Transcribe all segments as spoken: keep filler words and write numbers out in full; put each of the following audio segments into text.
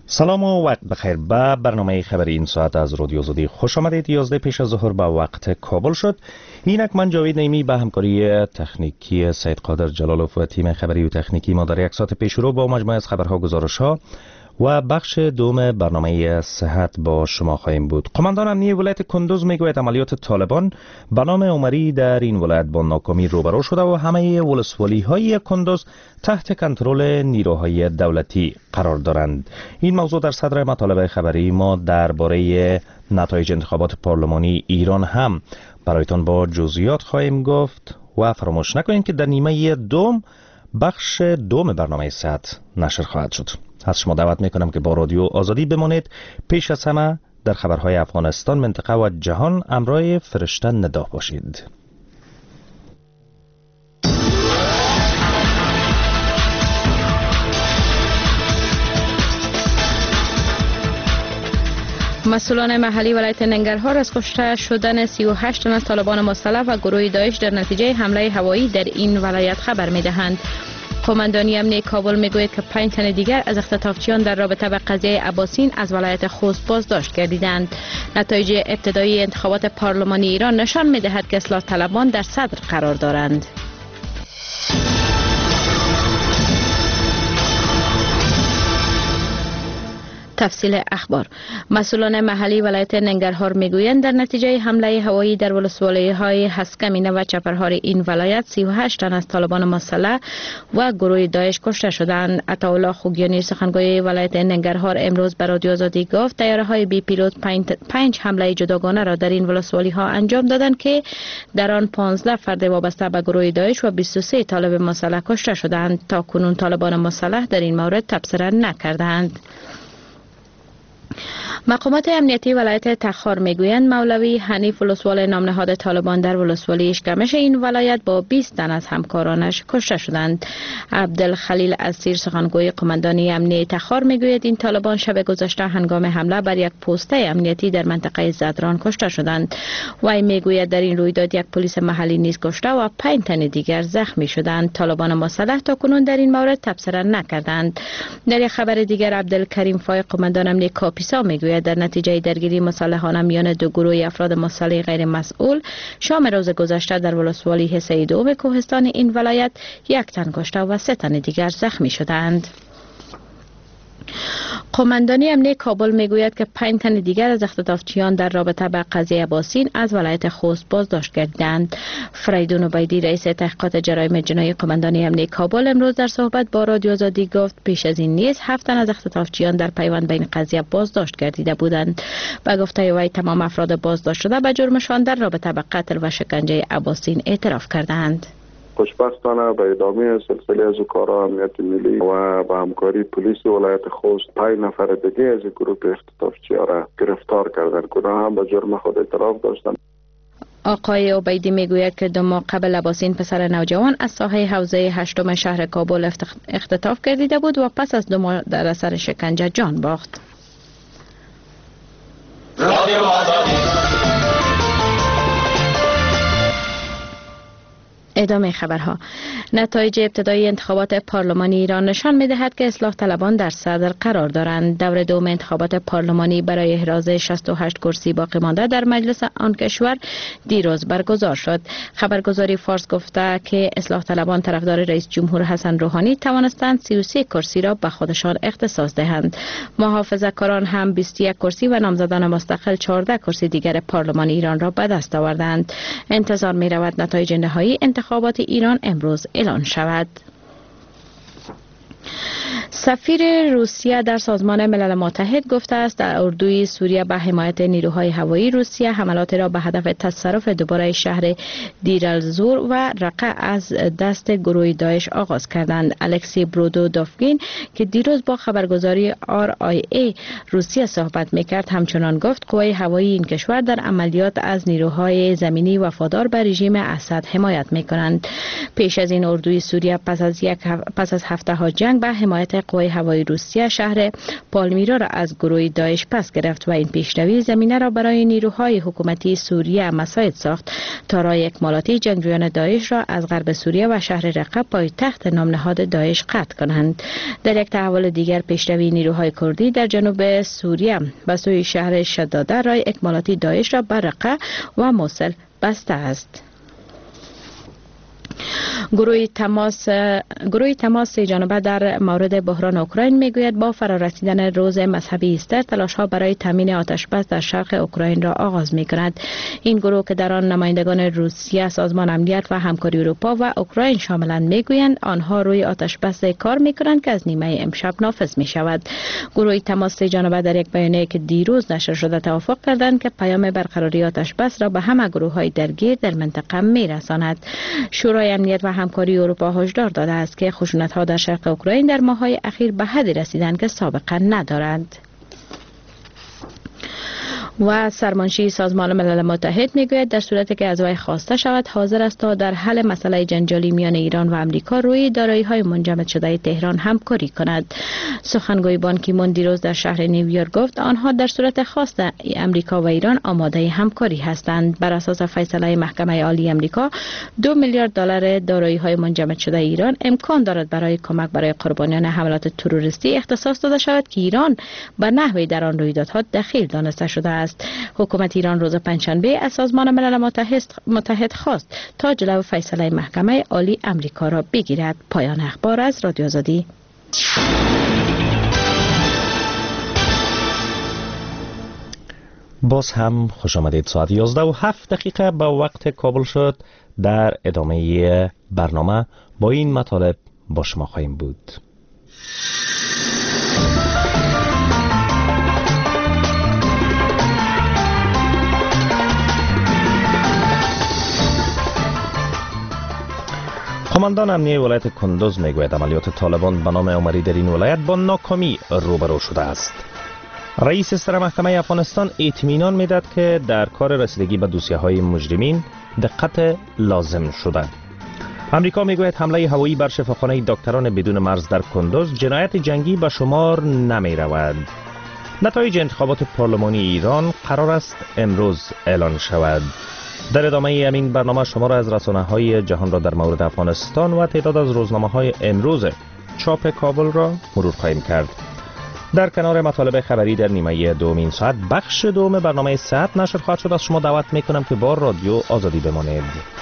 سلام و وقت بخیر. به برنامه خبری این ساعت از رادیو آزادی خوش آمدید. یازده پیش از ظهر به وقت کابل شد. اینک من جاوید نیمی به همکاری تکنیکی سید قادر جلالوف و تیم خبری و تکنیکی ما در یک ساعت پیش رو با مجموعه از خبرها، گزارش‌ها و بخش دوم برنامه صحت با شما خواهیم بود. قماندان امنیه ولایت کندوز میگوید عملیات طالبان به نام عمری در این ولایت با ناکامی روبرو شده و همه ولسوالی‌های کندوز تحت کنترل نیروهای دولتی قرار دارند. این موضوع در صدر مطالب خبری ما درباره نتایج انتخابات پارلمانی ایران هم برایتان با جزئیات خواهیم گفت و فراموش نکنید که در نیمه دوم بخش دوم برنامه صحت نشر خواهد شد. از شما دعوت میکنم که با رادیو آزادی بمانید. پیش از همه در خبرهای افغانستان، منطقه و جهان همراه فرشته ندا باشید. مسئولان محلی ولایت ننگرهار از کشته شدن سی و هشت تن از طالبان مسلح و گروه داعش در نتیجه حمله هوایی در این ولایت خبر میدهند. قماندانی امنیه کابل میگوید که پنج تن دیگر از اختطافچیان در رابطه به قضیه اباسین از ولایت خوست بازداشت گردیدند. نتایج ابتدایی انتخابات پارلمانی ایران نشان میدهد که اصلاح طلبان در صدر قرار دارند. تفصیل اخبار. مسئولان محلی ولایت ننگرهار میگویند در نتیجه حمله هوایی در ولسوالی‌های هسکمینه و چپرهار این ولایت سی و هشت تن از طالبان مسلح و گروه داعش کشته شدند. عطاالله خوگیانی سخنگوی ولایت ننگرهار امروز به رادیو آزادی گفت طیاره‌های بی پیلوت پنج, پنج حمله جداگانه را در این ولسوالی‌ها انجام دادند که در آن پانزده فرد وابسته به گروه داعش و بیست و سه طالب مسلح کشته شدند. تا کنون طالبان مسلح در این مورد تبصره نکردند. مقامات امنیتی ولایت تخار میگویند مولوی حنیف ولسوال نامنهاد طالبان در ولسوالی اشکمش این ولایت با بیست تن از همکارانش کشته شدند. عبدالخلیل اسیر سخنگوی قماندانی امنیتی تخار میگوید این طالبان شب گذشته هنگام حمله بر یک پوسته امنیتی در منطقه زدران کشته شدند. وی میگوید در این رویداد یک پلیس محلی نیز کشته و پنج تن دیگر زخمی شدند. طالبان مسلح تا کنون در این مورد تبصره نکردند. در یک خبر دیگر عبدالکریم فای قماندان امنیتی کاپیسا میگوید در نتیجه درگیری مسلحانه میان دو گروه افراد مسلح غیر مسئول شام روز گذشته در ولسوالی حصه دوم کوهستان این ولایت یک تن کشته و سه تن دیگر زخمی شدند. قماندانی امنیه کابل میگوید که پنج تن دیگر از اختطافچیان در رابطه با قضیه اباسین از ولایت خوست بازداشت گردیدند. فریدون عبیدی رئیس تحقیقات جرایم جنایی قماندانی امنیه کابل امروز در صحبت با رادیو آزادی گفت پیش از این نیز هفت تن از اختطافچیان در پیوند به این قضیه بازداشت گردیده بودند. با گفته وی تمام افراد بازداشت شده به جرمشان در رابطه با قتل و شکنجه اباسین اعتراف کردند. خوشبختانه به ادامه سلسله از کارها امنیت ملی و با همکاری پلیس ولایت خوست پنج نفر دیگه از گروه اختطافچی‌ها را گرفتار کردند که هم به جرم خود اعتراف داشتند. آقای عبیدی میگوید که دو ماه قبل اباسین پسر نوجوان از ساحه حوزه هشتم شهر کابل اختطاف گردیده بود و پس از دو ماه در اثر شکنجه جان باخت. ادامه خبرها. نتایج ابتدایی انتخابات پارلمانی ایران نشان می‌دهد که اصلاح طلبان در صدر قرار دارند. دور دوم انتخابات پارلمانی برای احراز شصت و هشت کرسی باقی مانده در مجلس آن کشور دیروز برگزار شد. خبرگزاری فارس گفته که اصلاح طلبان طرفدار رئیس جمهور حسن روحانی توانستند سی و سه کرسی را به خودشان اختصاص دهند. محافظه‌کاران هم بیست و یک کرسی و نامزدان مستقل چهارده کرسی دیگر پارلمان ایران را به دست آوردند. انتظار می‌رود نتایج نهایی انتخابات ایران امروز اعلان شود. سفیر روسیه در سازمان ملل متحد گفته است در اردوی سوریه به حمایت نیروهای هوایی روسیه حملات را به هدف تصرف دوباره شهر دیرالزور و رقه از دست گروه داعش آغاز کردند. الکسی برودودوفگین که دیروز با خبرگزاری آر آی ای روسیه صحبت میکرد همچنان گفت قوای هوایی این کشور در عملیات از نیروهای زمینی وفادار به رژیم اسد حمایت میکنند. پیش از این اردوی سوریه پس از یک پس از هفته ها جنگ به حمایت قوای هوایی روسیه شهر پالمیرا را از گروه داعش پس گرفت و این پیشروی زمینه را برای نیروهای حکومتی سوریه مساعد ساخت تا راه اکمالاتی جنگجویان داعش را از غرب سوریه و شهر رقه پایتخت نام نهاد داعش قطع کنند. در یک تحول دیگر پیشروی نیروهای کردی در جنوب سوریه به سوی شهر شداده راه اکمالاتی داعش را بر رقه و موصل بسته است. گروه تماس گروه تماس جانبه در مورد بحران اوکراین میگوید با فرارسیدن روز مذهبی ایستر تلاش ها برای تامین آتش بس در شرق اوکراین را آغاز می کند. این گروه که در آن نمایندگان روسیه، سازمان امنیت و همکاری اروپا و اوکراین شاملند میگویند آنها روی آتش بس کار می کنند که از نیمه امشب نافذ می شود. گروه تماس جانبه در یک بیانیه که دیروز نشر شده توافق کردند که پیام برقراری آتش بس را به همه گروه های درگیر در منطقه می رساند. شورای امنیت و همکاری اروپا هشدار داده است که خشونت‌ها در شرق اوکراین در ماه‌های اخیر به حدی رسیدند که سابقه ندارند. و سرمنشی سازمان ملل متحد میگوید در صورتی که از وی خواسته شود حاضر است تا در حل مسئله جنجالی میان ایران و امریکا روی دارایی‌های منجمد شده تهران همکاری کند. سخنگوی بان کی مون دیروز در شهر نیویورک گفت آنها در صورت خواست امریکا و ایران آماده همکاری هستند. بر اساس فیصله محکمه عالی امریکا دو میلیارد دلار دارایی‌های منجمد شده ایران امکان دارد برای کمک برای قربانیان حملات تروریستی اختصاص داده شود که ایران به نحوی در آن رویدادها دخیل دانسته شده است. حکومت ایران روز پنجشنبه از سازمان ملل متحد خواست تا جلو فیصله محکمه عالی امریکا را بگیرد. پایان اخبار از رادیو آزادی. باز هم خوش آمدید. ساعت یازده و هفت دقیقه به وقت کابل شد. در ادامه برنامه با این مطالب با شما خواهیم بود. قماندان امنیه ولایت کندوز میگوید عملیات طالبان به نام عمری در این ولایت با ناکامی روبرو شده است. رئیس سر محکمه افغانستان اطمینان میداد که در کار رسیدگی به دوسیه های مجرمین دقت لازم شده. امریکا میگوید حمله هوایی بر شفاخانه دکتران بدون مرز در کندوز جنایت جنگی به شمار نمی رود. نتایج انتخابات پارلمانی ایران قرار است امروز اعلان شود. در ادامه همین برنامه شما را از رسانه‌های جهان را در مورد افغانستان و تعداد از روزنامه‌های امروز چاپ کابل را مرور خواهیم کرد. در کنار مطالب خبری در نیمه دومین ساعت بخش دوم برنامه صحت نشر خواهد شد. از شما دعوت میکنم که با رادیو آزادی بمانید.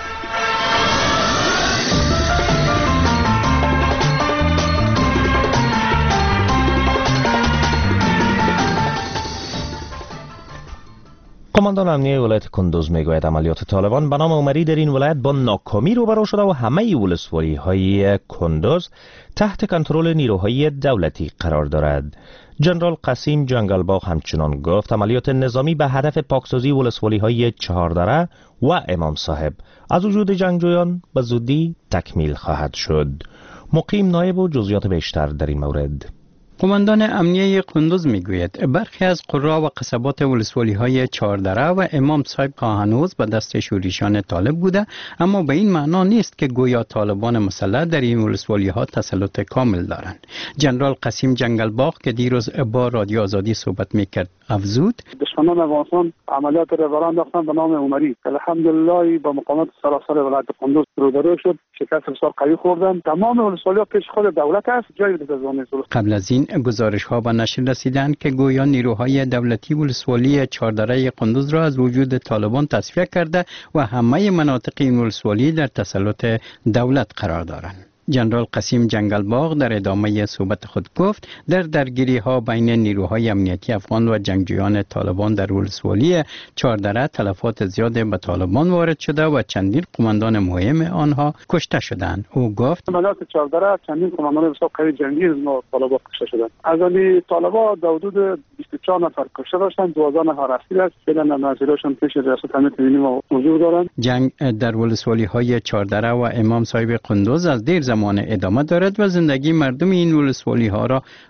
قماندان امنیه ولایت کندوز میگوید عملیات طالبان به نام عمری در این ولایت با ناکامی روبرو شده و همه ولسوالی های کندوز تحت کنترل نیروهای دولتی قرار دارد. جنرال قسیم جنگلباغ همچنان گفت عملیات نظامی به هدف پاکسازی ولسوالی های چهاردره و امام صاحب از وجود جنگجویان به زودی تکمیل خواهد شد. مقیم نایب و جزئیات بیشتر در این مورد. قماندان امنیه کندوز میگوید برخی از قرا و قصبات ولسوالی های چهاردره و امام صاحب هنوز به دست شورشیان طالب بوده، اما به این معنا نیست که گویا طالبان مسلح در این ولسوالی ها تسلط کامل دارند. جنرال قسیم جنگلباغ که دیروز با رادیو آزادی صحبت میکرد افزود دشمنان افغانستان عملیات را راه انداختند به نام عمری. الحمدلله با مقامات سراسر ولایت کندوز روبرو شد، شکست بسیار قوی خوردند. تمام ولسوالی ها پیش خود دولت است، جای دیگر. قبل از این گزارش ها به نشر رسیدند که گویا نیروهای دولتی ولسوالی چهاردره قندوز را از وجود طالبان تصفیه کرده و همه مناطق این ولسوالی در تسلط دولت قرار دارند. جنرال قسیم جنگلباغ در ادامه صحبت خود گفت در درگیری ها بین نیروهای امنیتی افغان و جنگجویان طالبان در ولسوالی چهاردره تلفات زیاد به طالبان وارد شده و چندین قماندان مهم آنها کشته شدند. او گفت عملیات چهاردره چندین قماندان بسیار قوی جنگی از طالبان کشته شدند. از آن طالبان در حدود بیست و چهار نفر کشته داشتند، دوازده نفر اسیر است. فعلا نظیرشون پیش ریاست امنیت ملی ما حضور دارند. جنگ در ولسوالی های چهاردره و امام صاحب قندوز از دیر زمان ادامه دارد و زندگی مردم این ولسوالی ها را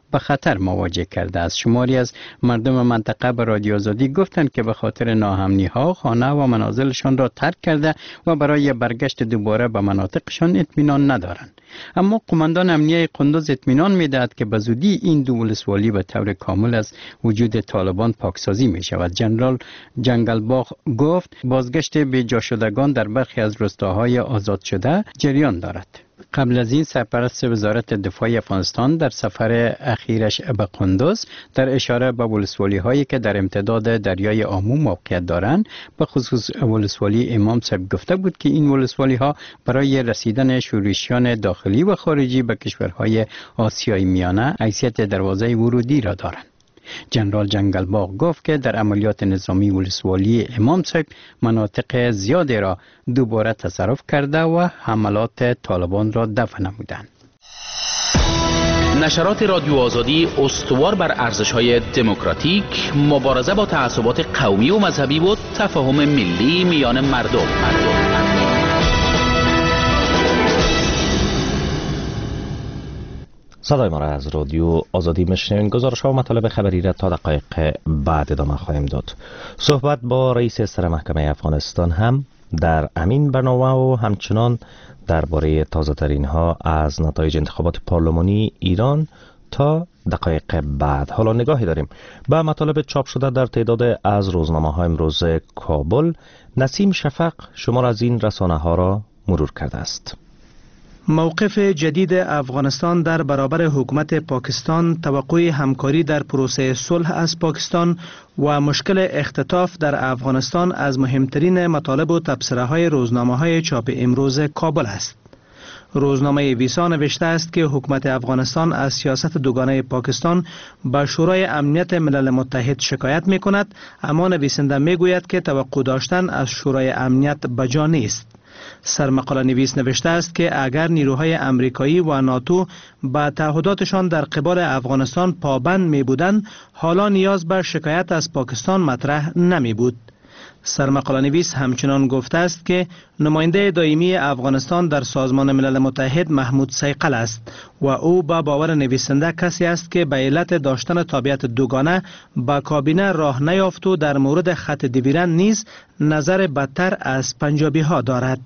به خطر مواجه کرده است. شماری از مردم منطقه به رادیو آزادی گفتند که به خاطر ناامنی ها خانه و منازلشان را ترک کرده و برای برگشت دوباره به مناطقشان اطمینان ندارند. اما قماندان امنیه قندوز اطمینان می‌دهد که به زودی این دو ولسوالی به طور کامل از وجود طالبان پاکسازی می شود. جنرال جنگلباغ گفت بازگشت بی‌جا شدگان در برخی از روستاهای آزاد شده جریان دارد. قبل از این سرپرست وزارت دفاع افغانستان در سفر اخیرش به قندوز در اشاره به ولسوالی هایی که در امتداد دریای آمو موقعیت دارند به خصوص ولسوالی امام صاحب گفته بود که این ولسوالی ها برای رسیدن شورشیان داخلی و خارجی به کشورهای آسیای میانه حیثیت دروازه ورودی را دارند. جنرال جنگلباغ گفت که در عملیات نظامی ولسوالی امام صاحب مناطق زیادی را دوباره تصرف کرده و حملات طالبان را دفع نمودند. نشرات رادیو آزادی استوار بر ارزش‌های دموکراتیک، مبارزه با تعصبات قومی و مذهبی و تفاهم ملی میان مردم. مردم. صدای ما را از رادیو آزادی میشنوین. گزارش ها و مطالب خبری را تا دقایق بعد ادامه خواهیم داد. صحبت با رئیس سر محکمه افغانستان هم در امین برنامه و همچنان درباره تازه ترین ها از نتایج انتخابات پارلمانی ایران تا دقایق بعد. حالا نگاهی داریم به مطالب چاپ شده در تعداد از روزنامه های امروز کابل. نسیم شفق شمار از این رسانه ها را مرور کرده است. موقف جدید افغانستان در برابر حکومت پاکستان، توقع همکاری در پروسه صلح از پاکستان و مشکل اختطاف در افغانستان از مهمترین مطالب و تبصره‌های روزنامه‌های چاپ امروز کابل است. روزنامه ویسا نوشته است که حکومت افغانستان از سیاست دوگانه پاکستان به شورای امنیت ملل متحد شکایت می کند، اما نویسنده می گوید که توقع داشتن از شورای امنیت بجا نیست. سرمقاله نویس نوشته است که اگر نیروهای امریکایی و ناتو به تعهداتشان در قبال افغانستان پابند می بودند، حالا نیاز به شکایت از پاکستان مطرح نمی بود. سرمقاله نویس همچنان گفته است که نماینده دائمی افغانستان در سازمان ملل متحد محمود صیقل است و او با باور نویسنده کسی است که به علت داشتن تابعیت دوگانه با کابینه راه نیافت و در مورد خط دیویرن نیز نظر بدتر از پنجابی ها دارد.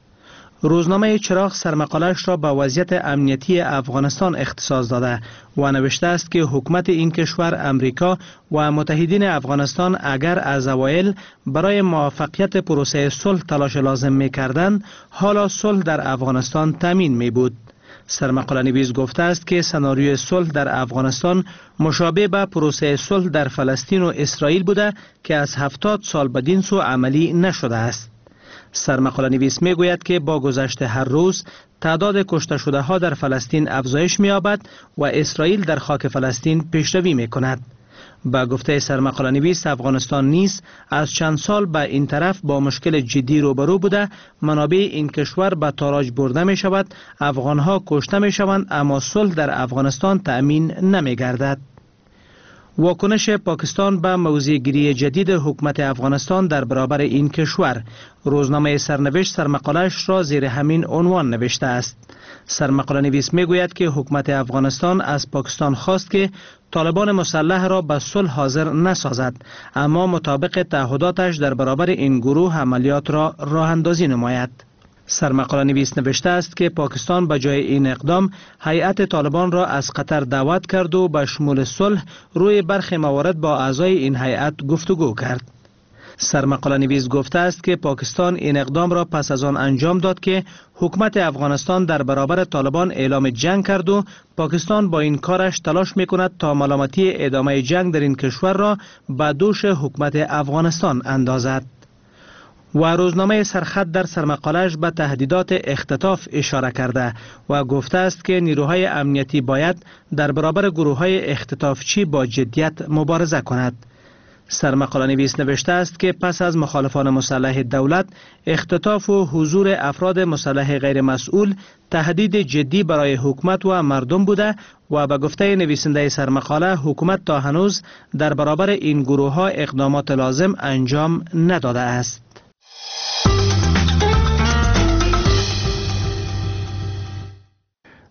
روزنامه چراغ سرمقاله‌اش را به وضعیت امنیتی افغانستان اختصاص داده و نوشته است که حکومت این کشور امریکا و متحدین افغانستان اگر از اوایل برای موفقیت پروسه صلح تلاش لازم می‌کردند، حالا صلح در افغانستان تامین می‌بود. سرمقاله نویس گفته است که سناریوی صلح در افغانستان مشابه به پروسه صلح در فلسطین و اسرائیل بوده که از هفتاد سال بدین سو عملی نشده است. سرمقاله نویس می گوید که با گذشت هر روز تعداد کشته شده ها در فلسطین افزایش می یابد و اسرائیل در خاک فلسطین پیشروی می کند. با گفته سرمقاله نویس افغانستان نیز از چند سال به این طرف با مشکل جدی روبرو بوده، منابع این کشور به تاراج برده می شود، افغان ها کشته می شوند اما صلح در افغانستان تأمین نمی گردد. واکنش پاکستان به موضع‌گیری جدید حکومت افغانستان در برابر این کشور. روزنامه سرنوشت سرمقاله‌اش را زیر همین عنوان نوشته است. سرمقاله نویس می گوید که حکومت افغانستان از پاکستان خواست که طالبان مسلح را به صلح حاضر نسازد، اما مطابق تعهداتش در برابر این گروه عملیات را راه اندازی نماید. سرمقاله نویس نوشته است که پاکستان به جای این اقدام هیئت طالبان را از قطر دعوت کرد و به شمول صلح روی برخی موارد با اعضای این هیئت گفتگو کرد. سرمقاله نویس گفته است که پاکستان این اقدام را پس از آن انجام داد که حکومت افغانستان در برابر طالبان اعلام جنگ کرد و پاکستان با این کارش تلاش میکند تا ملامتی ادامه جنگ در این کشور را به دوش حکومت افغانستان اندازد. و روزنامه سرخط در سرمقاله‌اش به تهدیدات اختطاف اشاره کرده و گفته است که نیروهای امنیتی باید در برابر گروه‌های اختطافچی با جدیت مبارزه کند. سرمقاله نویس نوشته است که پس از مخالفان مسلح دولت، اختطاف و حضور افراد مسلح غیر مسئول تهدید جدی برای حکومت و مردم بوده و به گفته نویسنده سرمقاله حکومت تا هنوز در برابر این گروه‌ها اقدامات لازم انجام نداده است.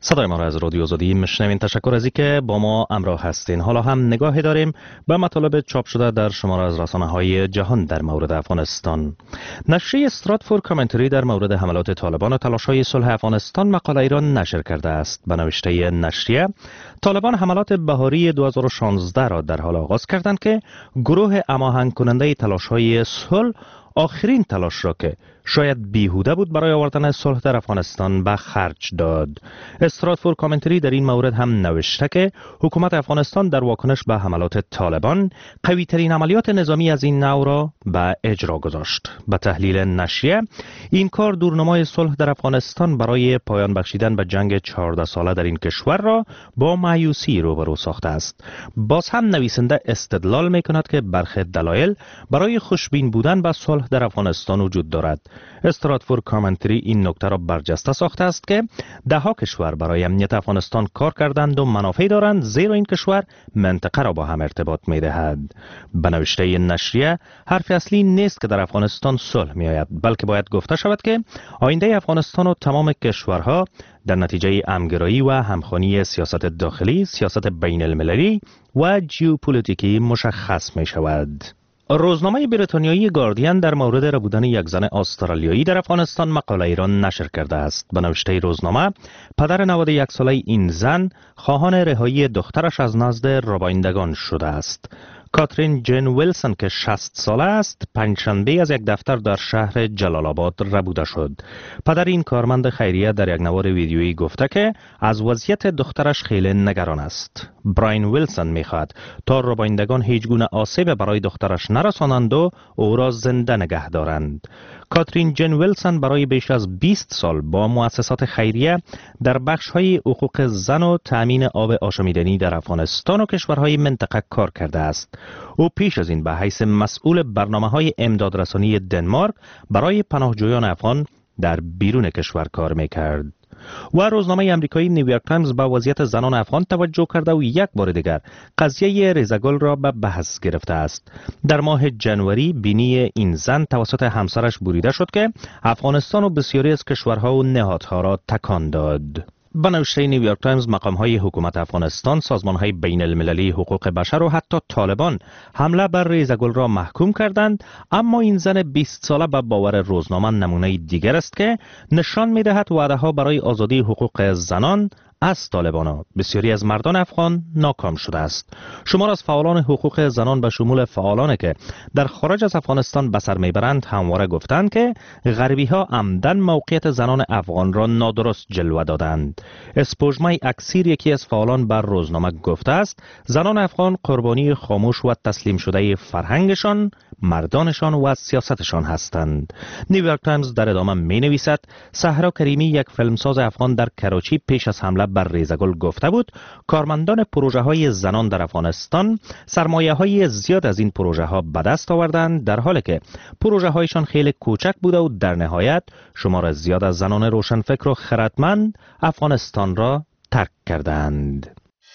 صدای ما را از رادیو آزادی میشنوین. تشکر از اینکه با ما همراه هستین. حالا هم نگاهی داریم به مطالب چاپ شده در شماره از رسانه‌های جهان در مورد افغانستان. نشریه استراتفورد کامنتری در مورد حملات طالبان و تلاش‌های صلح افغانستان مقاله را نشر کرده است. به نوشته نشریه، طالبان حملات بهاری دو هزار و شانزده را در حال آغاز کردند که گروه هماهنگ کننده تلاش‌های صلح آخرین تلاش را که شاید بیهوده بود برای آوردن صلح در افغانستان به خرج داد. استراتفورد کامنتری در این مورد هم نوشته که حکومت افغانستان در واکنش به حملات طالبان قوی ترین عملیات نظامی از این نوع را به اجرا گذاشت. به تحلیل نشریه، این کار دورنمای صلح در افغانستان برای پایان بخشیدن به جنگ چهارده ساله در این کشور را با مایوسی روبرو ساخته است. باز هم نویسنده استدلال می کند که برخی دلایل برای خوشبین بودن به صلح در افغانستان وجود دارد. استراتفورد کامنتری این نکته را برجسته ساخته است که ده ها کشور برای امنیت افغانستان کار کردند و منافع دارند، زیرا این کشور منطقه را با هم ارتباط می دهد. به نوشته نشریه، حرف اصلی نیست که در افغانستان صلح می آید، بلکه باید گفته شود که آینده افغانستان و تمام کشورها در نتیجه همگرایی و همخوانی سیاست داخلی، سیاست بین المللی و ژئوپلیتیکی مشخص می شود. روزنامه بریتانیایی گاردین در مورد ربودن یک زن استرالیایی در افغانستان مقاله ای را نشر کرده است. به نوشته روزنامه، پدر نود و یک ساله این زن خواهان رهایی دخترش از نزد ربایندگان شده است. کاترین جین ویلسون که شصت ساله است، پنجشنبه از یک دفتر در شهر جلال آباد ربوده شد. پدر این کارمند خیریه در یک نوار ویدیویی گفته که از وضعیت دخترش خیلی نگران است. براین ویلسون می‌خواهد تا ربایندگان هیچ گونه آسیب برای دخترش نرسانند و او را زنده نگه دارند. کاترین جین ویلسون برای بیش از بیست سال با مؤسسات خیریه در بخش‌های حقوق زن و تأمین آب آشامیدنی در افغانستان و کشورهای منطقه کار کرده است. او پیش از این به حیث مسئول برنامه‌های امدادرسانی دنمارک برای پناهجویان افغان در بیرون کشور کار می‌کرد. و روزنامه امریکایی نیویورک تایمز به وضعیت زنان افغان توجه کرده و یک بار دیگر قضیه ریزگل را به بحث گرفته است. در ماه جنوری بینی این زن توسط همسرش بریده شد که افغانستان و بسیاری از کشورها و نهادها را تکان داد. به نوشته نیویورک تایمز، مقام‌های حکومت افغانستان، سازمان‌های بین المللی حقوق بشر و حتی طالبان حمله بر ریزگل را محکوم کردند، اما این زن بیست ساله به باور روزنامه نمونه دیگر است که نشان می‌دهد وعده‌ها برای آزادی حقوق زنان از طالبان بسیاری از مردان افغان ناکام شده است. شمار از فعالان حقوق زنان به شمول فعالانی که در خارج از افغانستان به سر میبرند همواره گفتند که غربی ها عمدن موقعیت زنان افغان را نادرست جلوه دادند. اسپوژمای اکسیر، یکی از فعالان بر روزنامه گفته است زنان افغان قربانی خاموش و تسلیم شده فرهنگشان، مردانشان و سیاستشان هستند. نیویورک تایمز در ادامه می نویسد صحرا کریمی، یک فیلمساز افغان در کراچی، پیش از حمله بر ریزگل گفته بود کارمندان پروژه های زنان در افغانستان سرمایه های زیاد از این پروژه ها به دست آوردند، در حالی که پروژه هایشان خیلی کوچک بوده و در نهایت شمار زیاد از زنان روشنفکر و خردمند افغانستان را ترک کردند.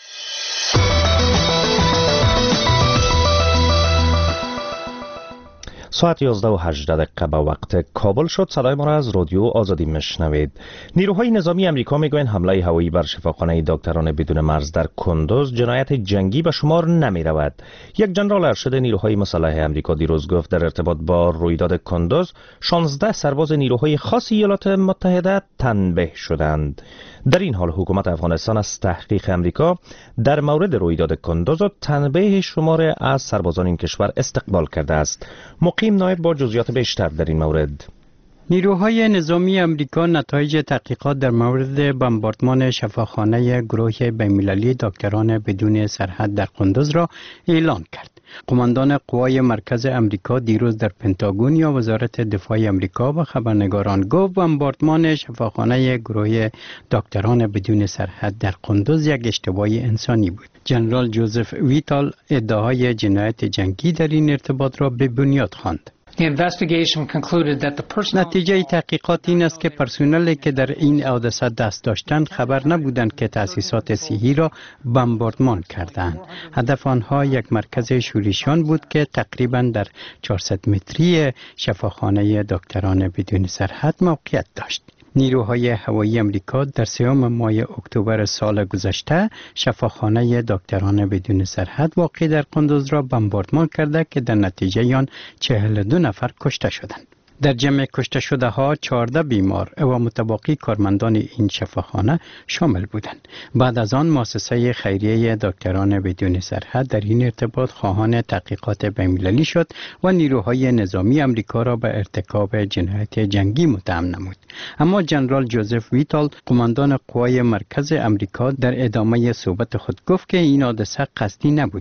ساعت یازده و هجده دقیقه به وقت کابل شد. صدای ما را از رادیو آزادی میشنوید. نیروهای نظامی امریکا میگویند حمله هوایی بر شفاخانه دکتران بدون مرز در کندوز جنایت جنگی به شمار نمی رود. یک جنرال ارشد نیروهای مسلح امریکا دیروز گفت در ارتباط با رویداد کندوز شانزده سرباز نیروهای خاص ایالات متحده تنبیه شدند. در این حال حکومت افغانستان از تحقیق امریکا در مورد رویداد کندوز و تنبیه شمار از سربازان این کشور استقبال کرده است. مقیم نایب با جزئیات بیشتر در این مورد. نیروهای نظامی امریکا نتایج تحقیقات در مورد بمباردمان شفاخانه گروه بین‌المللی دکتران بدون سرحد در قندوز را اعلام کرد. قماندان قوای مرکز امریکا دیروز در پنتاگون یا وزارت دفاع امریکا و خبرنگاران گفت بمباردمان شفاخانه گروه دکتران بدون سرحد در قندوز یک اشتباه انسانی بود. جنرال جوزف ویتال ادعای جنایت جنگی در این ارتباط را به بنیاد خواند. نتیجه تحقیقات این است که پرسنلی که در این حادثه دست داشتند خبر نبودند که تأسیسات صحی را بمباردمان کردند. هدف آنها یک مرکز شورشیان بود که تقریبا در چهارصد متری شفاخانه دکتران بدون سرحد موقعیت داشت. نیروهای هوایی امریکا در سوم ماه اکتبر سال گذشته شفاخانه دکتران بدون سرحد واقع در قندوز را بمباردمان کرده که در نتیجه آن چهل و دو نفر کشته شدند. در جمع کشته شده ها چهارده بیمار و متباقی کارمندان این شفاخانه شامل بودند. بعد از آن مؤسسه خیریه دکتران بدون سرحد در این ارتباط خواهان تحقیقات بین‌المللی شد و نیروهای نظامی امریکا را به ارتکاب جنایت جنگی متهم نمود. اما جنرال جوزف ویتال قماندان قوای مرکز امریکا در ادامه صحبت خود گفت که این حادثه قصدی نبود.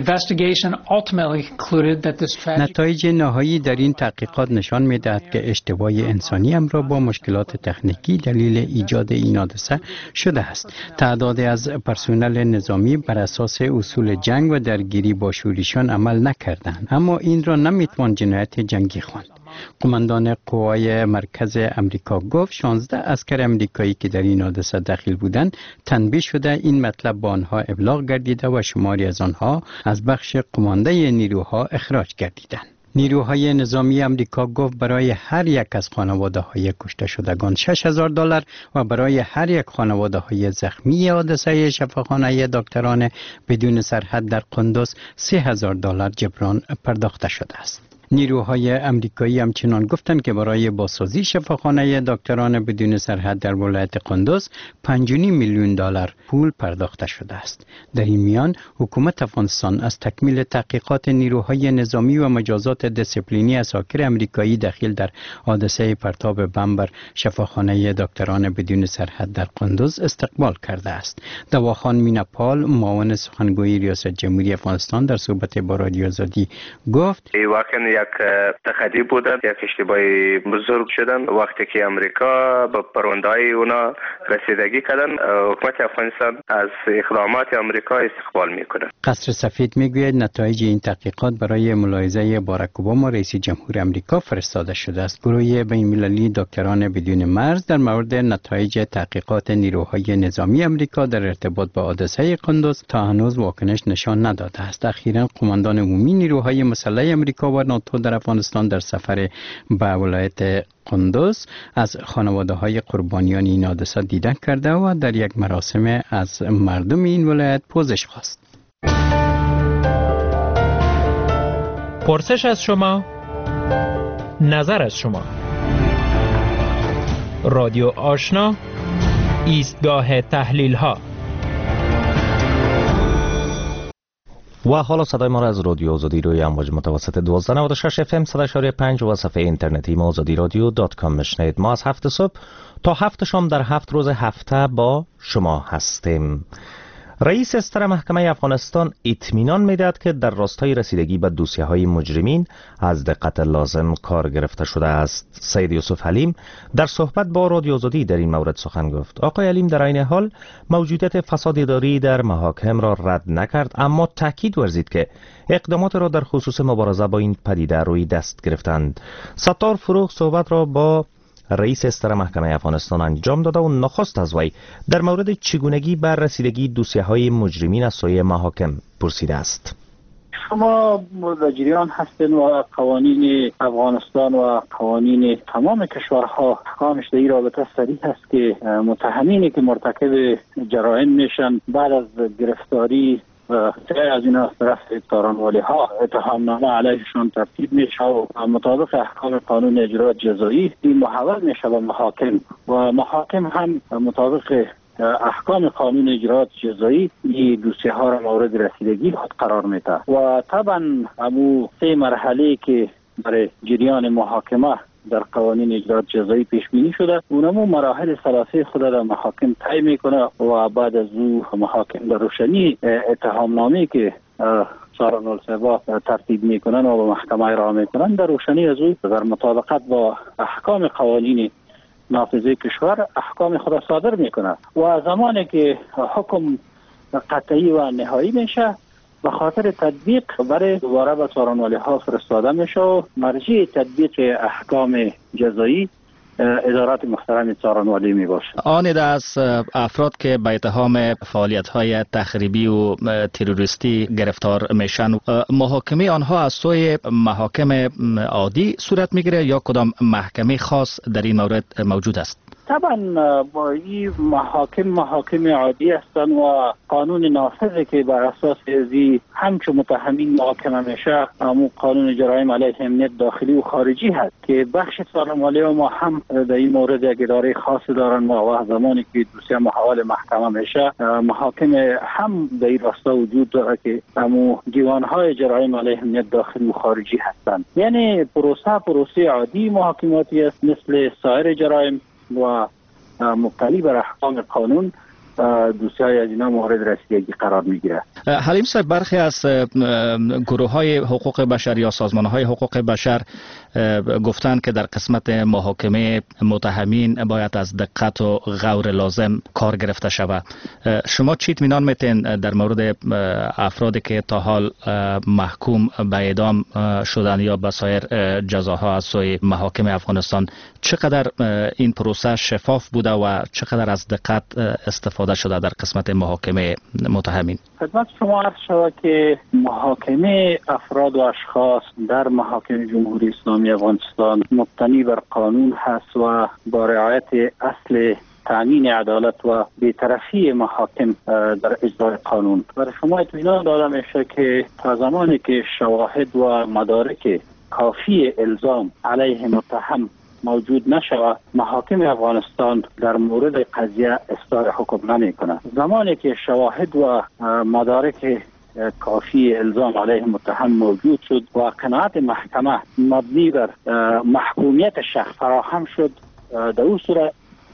نتایج نهایی در این تحقیقات نشان می دهد که اشتباه انسانی امر با مشکلات تکنیکی دلیل ایجاد این حادثه شده است. تعداد از پرسنل نظامی بر اساس اصول جنگ و درگیری با شورشیان عمل نکردند، اما این را نمیتوان جنایت جنگی خواند. قماندان قوای مرکز امریکا گفت شانزده عسکر امریکایی که در این حادثه دخیل بودند تنبیه شده این مطلب با آنها ابلاغ گردیده و شماری از آنها از بخش قمانده نیروها اخراج گردیدند. نیروهای نظامی امریکا گفت برای هر یک از خانواده های کشته شدگان شش هزار دلار و برای هر یک خانواده های زخمی حادثه شفاخانه دکتران بدون سرحد در قندوز سه هزار دلار جبران پرداخته شده است. نیروهای امریکایی همچنان گفتند که برای بازسازی شفاخانه دکتران بدون سرحد در ولایت قندوز پنج و نیم میلیون دلار پول پرداخته شده است. در این میان حکومت افغانستان از تکمیل تحقیقات نیروهای نظامی و مجازات دیسیپلینی اساکر امریکایی داخل در حادثه پرتاب بمب بر شفاخانه دکتران بدون سرحد در قندوز استقبال کرده است. دواخان میناپال معاون سخنگوی ریاست جمهوری افغانستان در صحبت با رادیو آزادی گفت یک تخطی بودن، یک اشتباهی بزرگ شدن وقتی که امریکا به پرونده‌های اونا رسیدگی کردن. حکومت افغانستان از اقدامات امریکا استقبال میکنه. قصر سفید میگوید نتایج این تحقیقات برای ملاحظه باراک اوباما رئیس جمهور امریکا فرستاده شده است. گروه بین‌المللی دکتران بدون مرز در مورد نتایج تحقیقات نیروهای نظامی امریکا در ارتباط با حادثه قندوز تا هنوز واکنش نشان نداده است. اخیراً قماندان عمومی نیروهای مسلح امریکا و ناتو در افغانستان در سفر به ولایت قندوز از خانواده های قربانیان این حادثه دیدن کرده و در یک مراسم از مردم این ولایت پوزش خواست. پرسش از شما، نظر از شما. رادیو آشنا، ایستگاه تحلیل ها. و حالا صدای ما را از رادیو آزادی روی امواج متوسط دوازده نود و شش اف ام صد و اشاره پنج و صفحه اینترنتی ما آزادی رادیو دات کام میشنید. ما از هفت صبح تا هفت شام در هفت روز هفته با شما هستیم. رئیس استر محکمه افغانستان اطمینان میدهد که در راستای رسیدگی به دوسیه های مجرمین از دقت لازم کار گرفته شده است. سید یوسف حلیم در صحبت با رادیو آزادی در این مورد سخن گفت. آقای حلیم در عین حال موجودیت فساد اداری در محاکم را رد نکرد، اما تاکید ورزید که اقدامات را در خصوص مبارزه با این پدیده روی دست گرفتند. ستار فروغ صحبت را با رئیس استر محکمه افغانستان انجام داده و نخست از وی در مورد چگونگی بر رسیدگی دوسیه های مجرمین از سوی محاکم پرسیده است. شما در جریان هستین و قوانین افغانستان و قوانین تمام کشورها احکامش در این رابطه صریح است که متهمینی که مرتکب جرائم میشن بعد از گرفتاری و خیلی از این از طرف تارانوالی ها اتهام نامه علیهشان ترتیب میشه و مطابق احکام قانون اجرات جزایی این محول میشه به محاکم و محاکم هم مطابق احکام قانون اجرات جزایی این دوسیه ها را مورد رسیدگی خود قرار میده و طبعا امو سه مرحله که برای جریان محاکمه در قوانین اجرات جزایی پیش بینی شده اونمو مراحل ثلاثه خود در محاکم طی میکنه و بعد از او محاکم در روشنی اتهام نامه که ساران السبا ترتیب میکنن و به محکمه ارائه میکنن در روشنی از او در مطابقت با احکام قوانین نافذه کشور احکام خود صادر میکنه و زمانی که حکم قطعی و نهایی میشه به خاطر تطبیق برای دوباره به تارانوالی ها فرستاده میشه و مرجع تطبیق احکام جزایی ادارات محترم تارانوالی می باشه. آن از افراد که به اتهام فعالیت های تخریبی و تروریستی گرفتار میشن محاکمه آنها از سوی محاکم عادی صورت میگیره یا کدام محکمه خاص در این مورد موجود است؟ طبعا با این محاکم محاکم عادی هستند و قانون نافذی که بر اساس ازی همچو متهمین محاکمه میشه همون قانون جرایم علیه امنیت داخلی و خارجی هست که بخش سالمالی ما هم در این مورد یک اداره خاص دارن و زمانی که دوسیه محول محکمه میشه محاکم هم در این راستا وجود داره که همون دیوانهای جرایم علیه امنیت داخلی و خارجی هستند. یعنی پروسه پروسه عادی محاکماتی است مثل سایر جرایم و مبتنی بر احکام قانون دوسیای از اینا مورد رسیدگی قرار میگیره. حلیم صاحب، برخی از گروه های حقوق بشر یا سازمان های حقوق بشر گفتند که در قسمت محاکمه متهمین باید از دقت و غور لازم کار گرفته شود. شما چی اطمینان میتین در مورد افرادی که تا حال محکوم به اعدام شدن یا به سایر جزاها از سوی محاکم افغانستان، چقدر این پروسه شفاف بوده و چقدر از دقت استفاده شده در قسمت محاکمه متهمین؟ خدمت شما عرض شود که محاکمه افراد و اشخاص در محاکم جمهوری اسلامی افغانستان مبتنی بر قانون هست و با رعایت اصل تامین عدالت و بی‌طرفی محاکم در اجرای قانون. برای شما اطمینان داده میشه که تا زمانی که شواهد و مدارک کافی الزام علیه متهم موجود نشود، محاکم افغانستان در مورد قضیه اصدار حکم نمی کند. زمانی که شواهد و مدارک کافی الزام علیه متهم موجود شد و قناعت محکمه مبنی بر محکومیت شخص فراهم شد، در اون صورت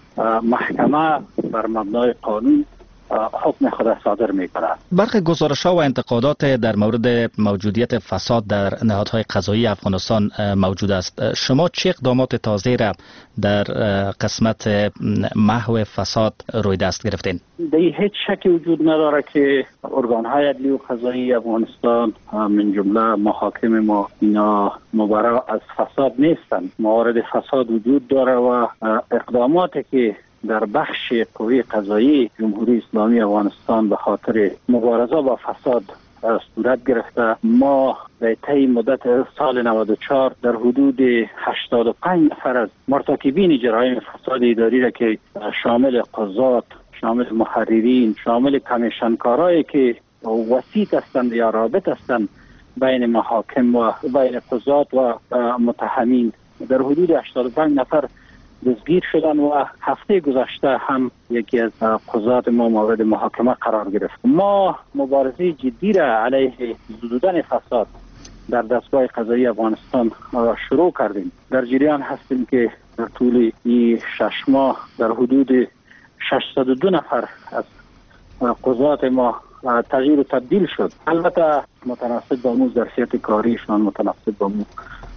محکمه بر مبنای قانون حکم خود صادر می کند. برخی گزارش ها و انتقادات در مورد موجودیت فساد در نهادهای قضایی افغانستان موجود است. شما چه اقدامات تازه را در قسمت محو فساد روی دست گرفتین؟ در هیچ شکی وجود نداره که ارگان های عدلی و قضایی افغانستان من جمله محاکم ما اینا مبرا از فساد نیستند. موارد فساد وجود داره و اقداماتی که در بخش قوه قضایی جمهوری اسلامی افغانستان به خاطر مبارزه با فساد صورت گرفته، ما در طی مدت سال نود و چهار در حدود هشتاد و پنج نفر از مرتکبین جرایم فساد اداری را که شامل قضات، شامل محررین، شامل کمیشنکارایی که وسیط هستند یا رابط هستند بین محاکم و بین قضات و متهمین، در حدود هشتاد و پنج نفر دستگیر شدن و هفته گذشته هم یکی از قضات ما مورد محاکمه قرار گرفت. ما مبارزه جدی را علیه زدودن فساد در دستگاه قضایی افغانستان شروع کردیم. در جریان هستیم که در طول این شش ماه در حدود ششصد و دو نفر از قضات ما تغییر و تبدیل شد. البته متناسب با مو ظرفیت کاریشان، متناسب با مو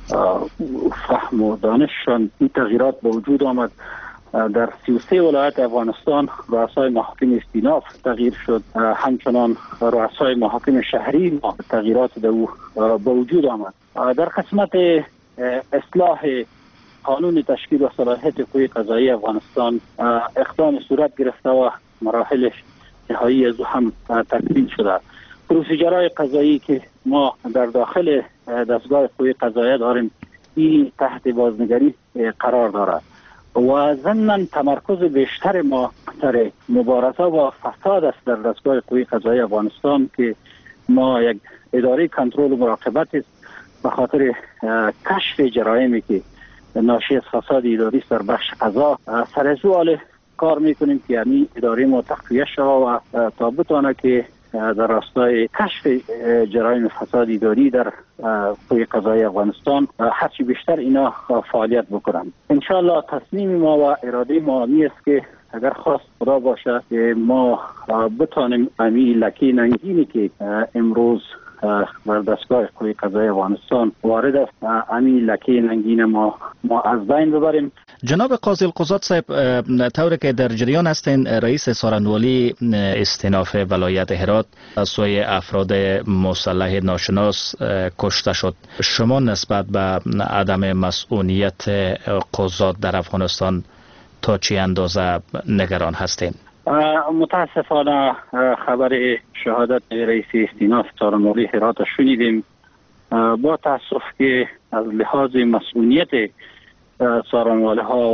فهم و دانششان، این تغییرات به وجود آمد. در سی و سه ولایت افغانستان رؤسای محاکم استیناف تغییر شد، همچنان رؤسای محاکم شهری ما تغییرات در او به وجود آمد. در قسمت اصلاح قانون تشکیل و صلاحیت قوه قضایی افغانستان اقدام صورت گرفته و مراحلش نهایی از هم تکمیل شده. پروسیجرهای قضایی که ما در داخل دستگاه قوه قضاییه داریم این تحت بازنگری قرار دارد و ضمن تمرکز بیشتر ما سر مبارزه با فساد است در دستگاه قوه قضایی افغانستان که ما یک اداره کنترل و مراقبت است به خاطر کشف جرایمی که ناشی از فساد اداری در بخش قضا سر زوال کار میکنیم که یعنی اداره ما تقویه شود و تا بتونه که در راستای کشف جرایم فساد اداری در قوه قضایی افغانستان هرچی بیشتر اینا فعالیت بکنند. انشاءالله تصمیم ما و اراده ما نیست که اگر خواست خدا باشه که ما بتانیم امی لکه ننگینی که امروز بر دستگاه قوه قضایی افغانستان وارد است امی لکه ننگین ما ما از بین ببریم. جناب قاضی القضات صاحب، طوری که در جریان هستین رئیس سارنوالی استیناف ولایت هرات از سوی افراد مسلح ناشناس کشته شد، شما نسبت به عدم مسئولیت قضات در افغانستان تا چه اندازه نگران هستین؟ متاسفانه خبر شهادت رئیس استیناف سارنوالی هرات شنیدیم. با تاسف که از لحاظ مسئولیت سارنوالی ها و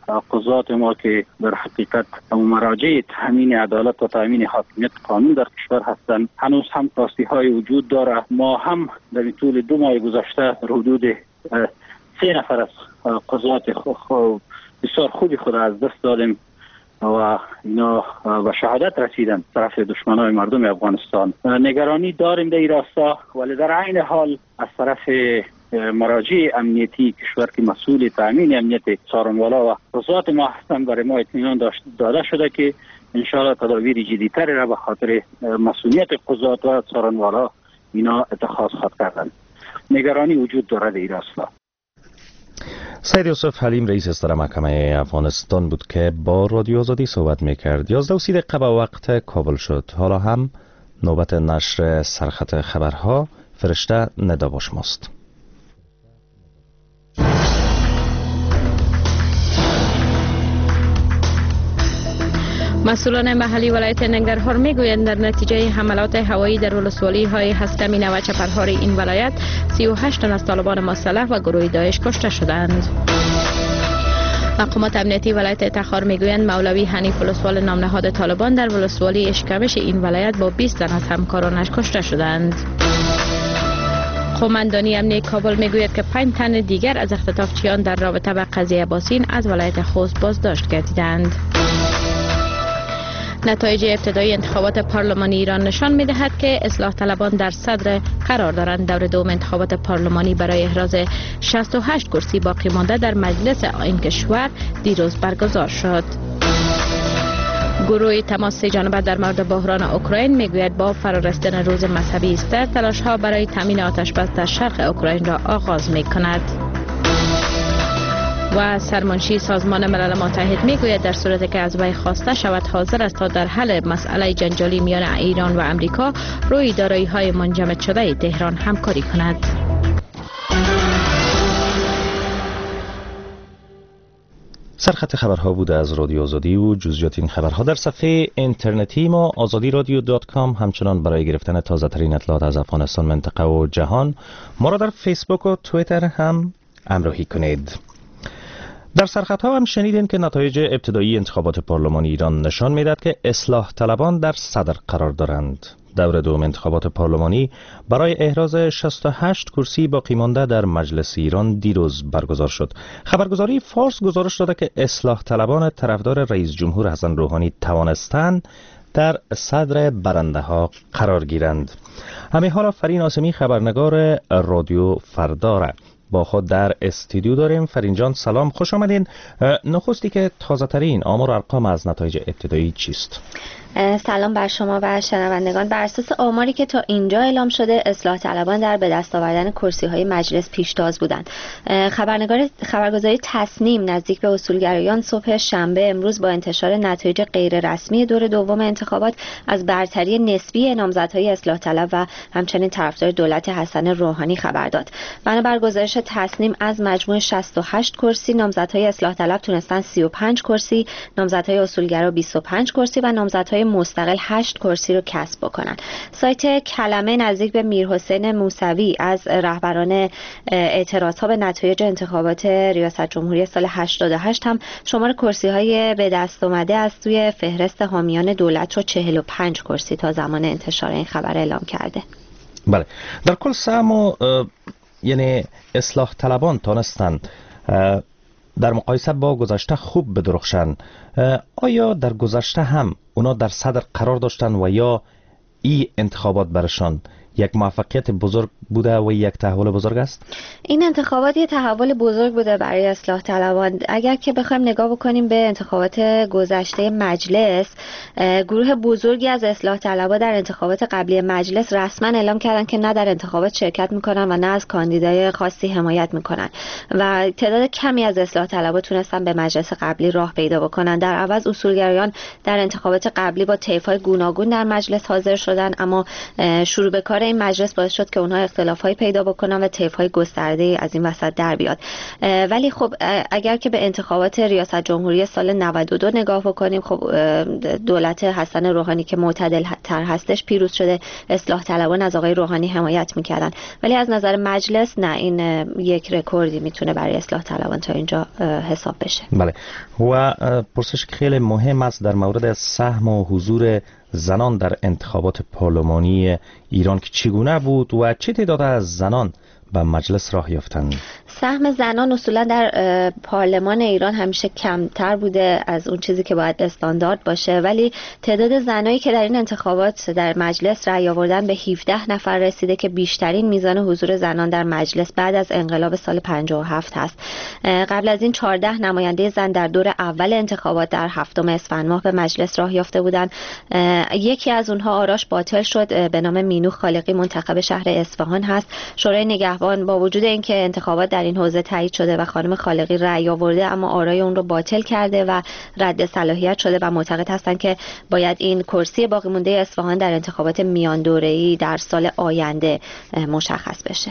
قضات ما که در حقیقت مراجع تامین عدالت و تامین حاکمیت قانون در کشور هستند هنوز هم کاستی های وجود داره. ما هم در طول دو ماه گذشته در حدود سه نفر از قضات بسیار خوبی خود از دست دادیم و اینا به شهادت رسیدن طرف دشمنان مردم افغانستان. نگرانی داریم در این راستا، ولی در عین حال از طرف مراجع امنیتی کشور که مسئول تامین امنیت څارنوالا و قضات ما هستند برای ما اطمینان داده شده که انشاءالله تدابیر جدی‌تری را به خاطر مسئولیت قضات و څارنوالا اینا اتخاذ خواهد کردند. نگرانی وجود دارد در این راستا. سید یوسف حلیم رئیس اصدار محکمه افغانستان بود که با رادیو آزادی صحبت میکرد. یازده و سی دقیقه به وقت کابل شد. حالا هم نوبت نشر سرخط خبرها. فرشته ندا با شماست. مسئولان محلی ولایت ننگرهار میگویند در نتیجه حملات هوایی در ولسوالی های هستمینه و چپرهار این ولایت سی و هشت تن از طالبان مسلح و گروه داعش کشته شدند. مقامات امنیتی ولایت تخار میگویند مولوی حنیف ولسوال نام نهاد طالبان در ولسوالی اشکمش این ولایت با بیست تن از همکارانش کشته شدند. قماندانی امنیتی کابل میگوید که پنج تن دیگر از اختطافچیان در رابطه با قضیه باسین از ولایت خوست بازداشت گردیدند. نتایج ابتدایی انتخابات پارلمانی ایران نشان می‌دهد که اصلاح طلبان در صدر قرار دارند. دور دوم انتخابات پارلمانی برای احراز شصت و هشت کرسی باقی مانده در مجلس این کشور دیروز برگزار شد. گروه تماس جانبه در مورد بحران اوکراین میگوید با فرارسیدن روز مذهبی ایستر تلاش‌ها برای تامین آتش بس در شرق اوکراین را آغاز می‌کند. و سرمنشی سازمان ملل متحد میگوید در صورتی که از وی خواسته شود حاضر است تا در حل مسئله جنجالی میان ایران و امریکا روی دارایی‌های منجمد شده تهران همکاری کند. سرخط خبرها بوده از رادیو آزادی و جزئیات این خبرها در صفحه اینترنتی ما آزادی رادیو دات کام. همچنان برای گرفتن تازه ترین اطلاعات از افغانستان، منطقه و جهان ما را در فیسبوک و توییتر هم همراهی کنید. در سرخط ها هم شنیدین که نتایج ابتدایی انتخابات پارلمانی ایران نشان میدهد که اصلاح طلبان در صدر قرار دارند. دور دوم انتخابات پارلمانی برای احراز شصت و هشت کرسی باقی مانده در مجلس ایران دیروز برگزار شد. خبرگزاری فارس گزارش داده که اصلاح طلبان طرفدار رئیس جمهور حسن روحانی توانستند در صدر برنده ها قرار گیرند. همین حالا فرین آسمی خبرنگار رادیو فردا با خود در استودیو داریم. فرین جان سلام، خوش آمدین. نخستی که تازه ترین آمار و ارقام از نتایج ابتدایی چیست؟ سلام بر شما و شنوندگان. بر اساس آماری که تا اینجا اعلام شده اصلاح طلبان در به دست آوردن کرسی های مجلس پیشتاز بودند. خبرنگار خبرگزاری تصنیم نزدیک به اصولگرایان صبح شنبه امروز با انتشار نتایج غیر رسمی دور دوم انتخابات از برتری نسبی نامزدهای اصلاح طلب و همچنین طرفدار دولت حسن روحانی خبر داد. بنابر گزارش تصنیم از مجموع شصت و هشت کرسی نامزدهای اصلاح طلب تونستن سی و پنج کرسی، نامزدهای اصولگرا بیست و پنج کرسی و نامزدهای مستقل هشت کرسی رو کسب بکنن. سایت کلمه نزدیک به میرحسین موسوی از رهبران اعتراض ها به نتایج انتخابات ریاست جمهوری سال هشتاد و هشت هم شمار کرسی های به دست اومده از سوی فهرست حامیان دولت رو چهل و پنج کرسی تا زمان انتشار این خبر اعلام کرده. بله، در کل سهم یعنی اصلاح طلبان تانستند در مقایسه با گذشته خوب بدرخشن. آیا در گذشته هم اونا در صدر قرار داشتن و یا این انتخابات برشان یک موفقیت بزرگ بوده و یک تحول بزرگ است؟ این انتخابات یک تحول بزرگ بوده برای اصلاح طلبان. اگر که بخوایم نگاه بکنیم به انتخابات گذشته مجلس، گروه بزرگی از اصلاح طلبان در انتخابات قبلی مجلس رسما اعلام کردن که نه در انتخابات شرکت میکنن و نه از کاندیدای خاصی حمایت میکنن و تعداد کمی از اصلاح طلبان تونستن به مجلس قبلی راه پیدا بکنن. در عوض اصولگرایان در انتخابات قبلی با طیف‌های گوناگون در مجلس حاضر شدن، اما شروع به کار این مجلس باعث شد که اونها اختلاف‌های پیدا بکنن و طیف‌های گسترده از این وسط در بیاد. ولی خب اگر که به انتخابات ریاست جمهوری سال نود و دو نگاه بکنیم، خب دولت حسن روحانی که معتدل تر هستش پیروز شده، اصلاح طلبان از آقای روحانی حمایت میکردن. ولی از نظر مجلس نه، این یک رکوردی میتونه برای اصلاح طلبان تا اینجا حساب بشه. بله. و پرسش خیلی مهم است در مورد سهم و حضور زنان در انتخابات پارلمانی ایران که چگونه بود و چه تعداد از زنان به مجلس راه یافتند؟ سهم زنان اصولا در پارلمان ایران همیشه کمتر بوده از اون چیزی که باید استاندارد باشه، ولی تعداد زنایی که در این انتخابات در مجلس رأی آوردن به هفده نفر رسیده که بیشترین میزان حضور زنان در مجلس بعد از انقلاب سال پنجاه و هفت هست. قبل از این چهارده نماینده زن در دور اول انتخابات در هفتم اسفند ماه به مجلس راه یافته بودند. یکی از اونها آراش باطل شد، به نام مینو خالقی، منتخب شهر اصفهان هست. شورای نگهبان با وجود اینکه انتخابات در این حوزه تایید شده و خانم خالقی رأی آورده، اما آرای اون رو باطل کرده و رد صلاحیت شده و معتقد هستند که باید این کرسی باقی مونده اصفهان در انتخابات میان دوره‌ای در سال آینده مشخص بشه.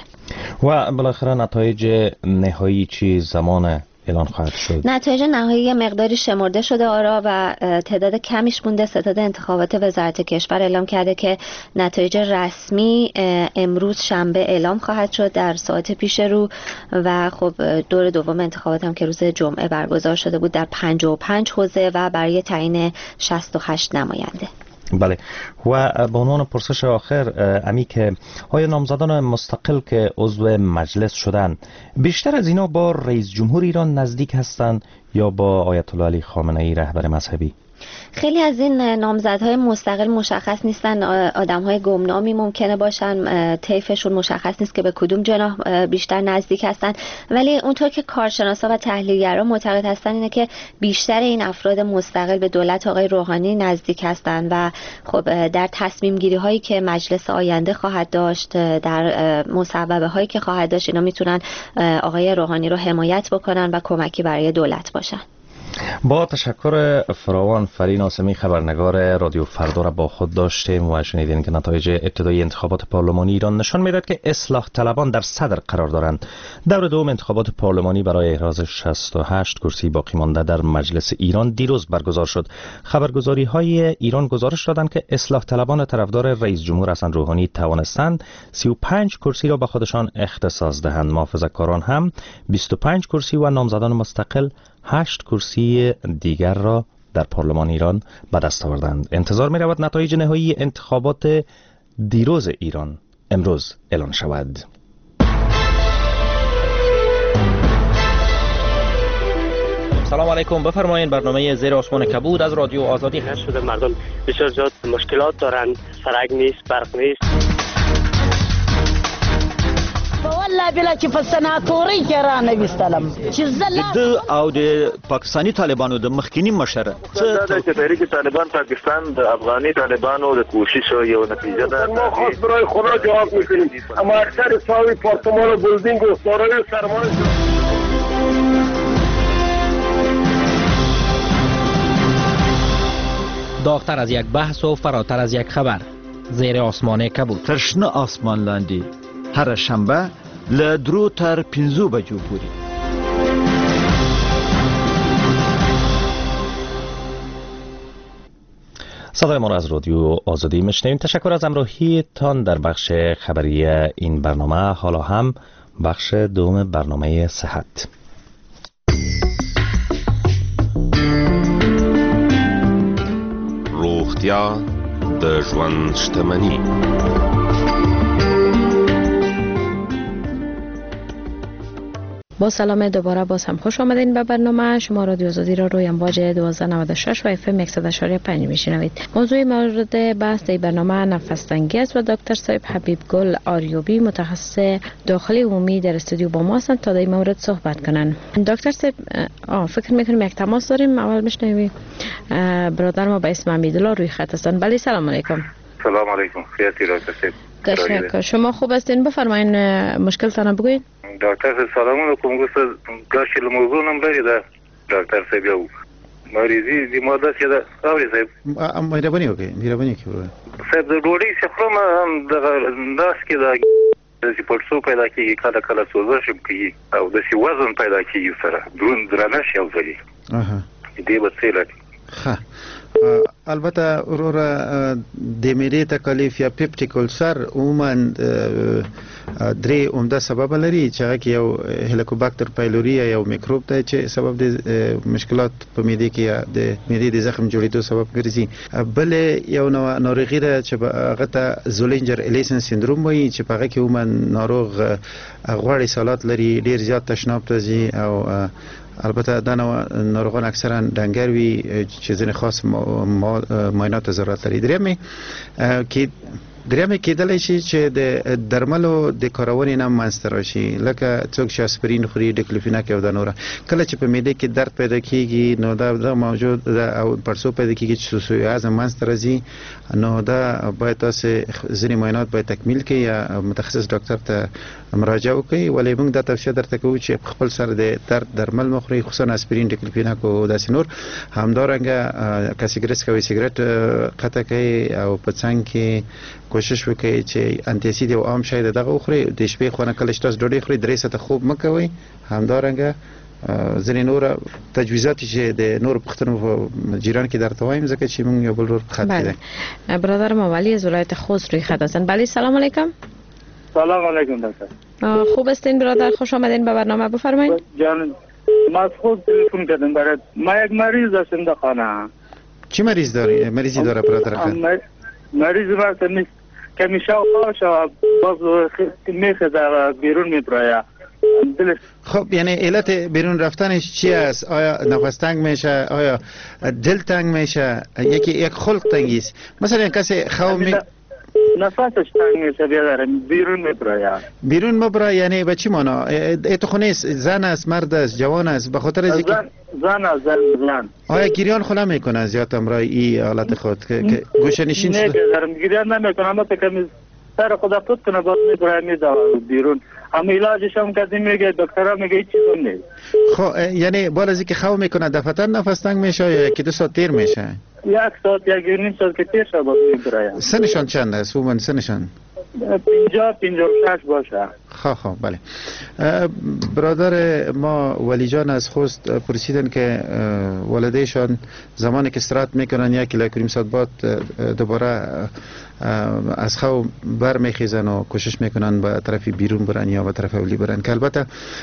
و بالاخره نتایج نهایی چی زمان اعلان خواهد شد؟ نتایج نهایی مقداری شمرده شده آرا و تعداد کمیش مونده. ستاد انتخابات وزارت کشور اعلام کرده که نتایج رسمی امروز شنبه اعلام خواهد شد در ساعت پیش رو و خب دور دوم انتخابات هم که روز جمعه برگزار شده بود در پنجاه و پنج حوزه و برای تعیین شصت و هشت نماینده. بله. و به عنوان پرسش آخر امی که آیا نامزدان مستقل که عضو مجلس شدن بیشتر از اینا با رئیس جمهور ایران نزدیک هستند یا با آیت الله علی خامنه ای رهبر مذهبی؟ خیلی از این نامزدهای مستقل مشخص نیستن، آدم‌های گمنامی ممکنه باشن، طیفشون مشخص نیست که به کدوم جناح بیشتر نزدیک هستن. ولی اونطور که کارشناسا و تحلیلگران معتقد هستن اینه که بیشتر این افراد مستقل به دولت آقای روحانی نزدیک هستن و خب در تصمیم گیری هایی که مجلس آینده خواهد داشت، در مصوبه هایی که خواهد داشت، اینا میتونن آقای روحانی رو حمایت بکنن و کمکی برای دولت باشن. با تشکر فراوان، فرین آسمی خبرنگار رادیو فردا را با خود داشتیم و شنیدین که نتایج ابتدایی انتخابات پارلمانی ایران نشان میداد که اصلاح طلبان در صدر قرار دارند. دور دوم انتخابات پارلمانی برای احراز شصت و هشت کرسی باقی مانده در مجلس ایران دیروز برگزار شد. خبرگزاری های ایران گزارش دادند که اصلاح طلبان طرفدار رئیس جمهور حسن روحانی توانستند سی و پنج کرسی را به خودشان اختصاص دهند. محافظه‌کاران هم بیست و پنج کرسی و نامزدان مستقل هشت کرسی دیگر را در پارلمان ایران به دست آوردند. انتظار می رود نتایج نهایی انتخابات دیروز ایران امروز اعلان شود. سلام علیکم، بفرمایید. برنامه زیر آسمان کبود از رادیو آزادی هست. شده مردم بسیار زیاد مشکلات دارند، سرک نیست، برق نیست. والله بلا چې په سناتوري کې را نه وستلم چې زله د او د پاکستانی طالبانو د مخکینی مشره دا چې تحریک طالبان پاکستان د افغاني طالبانو د کوشش یو نتیجه ده. ما خاص برای خدا جواب میکنیم، اما اکثر ساوی پارتمان و بلدینگ و سارای سرمایه داغتر از یک بحث و فراتر از یک خبر، زیر آسمان کبود. ترشنه آسمان لاندی هر شنبه له درو تر پنځو بجو پورې. صدای ما را از رادیو آزادی میشنوید. تشکر از همراهیتان در بخش خبری این برنامه. حالا هم بخش دوم برنامه صحت. روغتیا د ژوند شتمني. با سلام دوباره باز هم خوش آمدین به برنامه. شما رادیو آزادی را روی امواج دوازده نود و شش و اف ام صد و شش پنج میشنوید. موضوع مورد بحث در برنامه نفس تنگی است و دکتر صاحب حبیب گل آریوبی متخصص داخلی عمومی در استودیو با ما هستند تا در این مورد صحبت کنن. دکتر صاحب فکر میکنیم یک تماس داریم، اول میشنویم برادر ما به اسم امیدالله روی خط هستند. بله سلام علیکم. سلام علیکم. خیاطی دکتر صاحب. تشکر. شما خوب هستین؟ بفرمایید مشکلتان بگویید. دکتر صاحب سلام علیکم. گوست گاش له موضوع نم لري دا دکتر صاحب یو مریضي د ماده چې دا اوري صاحب مهرباني وکړئ مهرباني وکړئ صاحب د ډوډۍ چې خورم د داس کې دا چې پړسو پیدا کیږي کله کله سوزش هم کوي او د سی وزن پیدا کیږي سره درون درنه شي او ځي اها دې به څه لري ښه البته وروره د معدې تکلیف یا پیپټیک ألسر عموما درې عمده سبب لري چې هغه کې یو هلیکوباکتر پایلوري یو میکروب دی چې سبب د مشکلات په معدې کې یا د معدې د زخم جوړېدو سبب ګرځي. بل یو نو ناروغي ده چې هغه ته زولینجر الیسن سندروم وایي چې په هغه کې عموما ناروغ غوړې سالات لري، ډیر زیات تشناب ته ځي او البته دا ناروغان اکثرا ډنګر وي چې ځینې خاص معاینات ضرورت لري. درېمه کې درېمه کېدلی شي چې د درملو د کارونې نه منځته راشي، لکه څوک چې اسپرین خوري، ډیکلوفیناک او د نوره. کله چې په معدې کې درد پیدا کیږي نو دا دا موجود ده او پړسو پیدا کیږي چې سوسوي اعظم منځته راځي، نو دا باید تاسو ځینې معاینات باید تکمیل کړئ یا متخصص ډاکټر ته مراجعه وکړئ. ولې موږ دا توصیه درته کوو چې خپل سره د درد درمل مخوري، خصوصا اسپرین، ډیکلوفیناک او داسې نور. همدارنګه که سیګریټ کوي سیګریټ قطع کړئ او په څنګ کې کوشش وکړئ چې انټي اسید او عام شاید دغه وخورئ. د شپې خو نه کله چې تاسو ډوډۍ خورئ درې ساعته خوب مه کوئ. همدارنګه ځینې نور تجویزات چې د نور پښتنو په جیران کې درته وایم ځکه چې موږ یو بل ور په خط کې ده. برادر مولی از ولایت خوست روی خط هستند. بله سلام علیکم. سلام علیکم دکتر. خوب هستین برادر؟ خوش آمدین به برنامه. بفرمایید. جان ما از خود تلفن کردم برات. ما یک مریض هستم در خانه. چی مریض داری؟ مریضی داره برادر خان؟ مریض ما کمی کمی شاوخواش باز میخزه بیرون میپراید. خب یعنی علت بیرون رفتنش چی است؟ آیا نفس تنگ میشه؟ آیا دل تنگ میشه؟ یکی یک خلق تنگی است. مثلا کسی خواب می نفسش تنگ میشه بیادرم بیرون میپراید. بیرون میپراید یعنی به چی معنا؟ ایتو خونه است؟ زن است؟ مرد است؟ جوان است؟ به خاطر از زن زن است زن زن. آیا گریان خلا میکنه زیاد امرای ای حالت خود که گوشه نشین نه بیادرم گریان نمیکنه اما تکمی سر خدا پود کنه باز میپراید میده بیرون. اما علاجش هم کسی میگه دکترها میگه هیچ چیز نیست. خب یعنی بالا از اینکه خواب میکنه دفعتا نفس تنگ میشه یا یکی دو ساعت تیر میشه؟ یک ساعت یک نیم ساعت که تیر شد باز میپراید. سنشان چند است؟ عموما سنشان پنجاه پنجاه و شش باشه. خب خب بله. برادر ما ولی جان از خوست پرسیدن که والدهشان زمانی که استراحت میکنن یک کیلو کریم ساعت بعد دوباره از خواب بر میخیزن و کوشش میکنن به طرف بیرون برن یا به طرف اولی برن که البته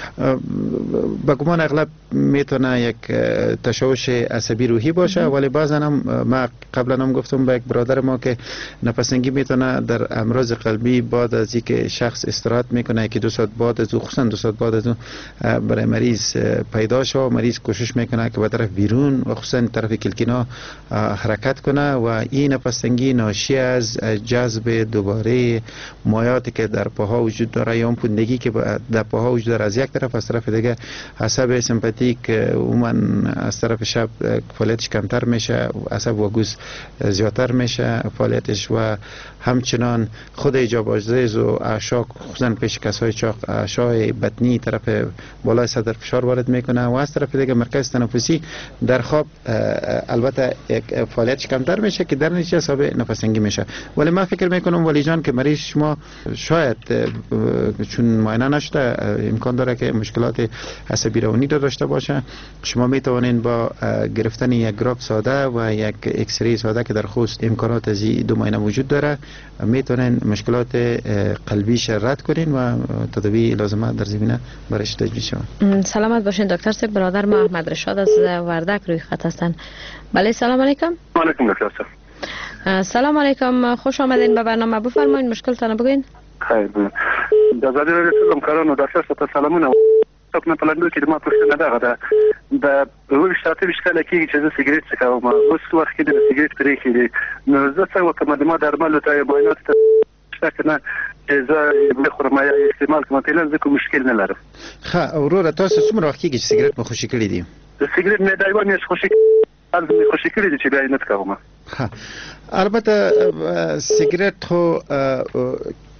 به گمان اغلب میتونه یک تشوش عصبی روحی باشه، ولی بعضا هم ما قبلا هم گفتم به یک برادر ما که نفسنگی میتونه در امراض قلبی بعد از اینکه شخص استراحت میکنه که دو ساعت بعد از او خصوصا دو ساعت بعد از او برای مریض پیدا شه. مریض کوشش میکنه که به طرف بیرون و خصوصا طرف کلکینا حرکت کنه و این نفسنگی ناشی از جذب دوباره مایاتی که در پاها وجود داره یا اون پوندگی که در پاها وجود داره از یک طرف، از طرف دیگه عصب سمپاتیک عموما از طرف شب فعالیتش کمتر میشه، عصب واگوز زیادتر میشه فعالیتش و همچنان خود ایجاب آجزیز و اعشاق خصوصا پیش کسای چاق اعشای بطنی طرف بالای صدر فشار وارد میکنه و از طرف دیگه مرکز تنفسی در خواب البته فعالیتش کمتر میشه که در نتیجه حساب نفسنگی میشه. ولی من فکر میکنم ولی جان که مریض شما شاید چون معاینه نشده امکان داره که مشکلات عصبی روانی داشته باشه. شما میتوانید با گرفتن یک گراف ساده و یک ایکس ری ساده که در خوست امکانات از دو معاینه وجود داره میتونن مشکلات قلبیش رد کنین و تداوی لازمه در زمینه برایش تجویز شود. سلامت باشین دکتر صاحب. برادر ما احمد رشاد از وردک روی خط هستن. بله سلام علیکم. علیکم دکتر صاحب. سلام علیکم، خوش آمدین به برنامه. بفرمایید مشکلتان بگوین. خیر د زادي رسول کارونو د شخص ته سلامونه په پلاندو کې د ما پښتنه دغه ده د ورو شاته وشکل کېږي چې زه سیګریټ څکوم. اوس وخت کې د سیګریټ پرې کېږي نو زه څنګه کوم د ما درملو ته معاینات ته کنه چې زه به خورم یا استعمال کوم ته لږ کوم مشکل نه لرم. ښه ورور تاسو څومره وخت کېږي چې سیګریټ مخ خوشی کړی دي؟ د سیګریټ نه دایو نه خوشی از می خوشی کړی دي چې بیا نه کوم. ها البته سیګریټ خو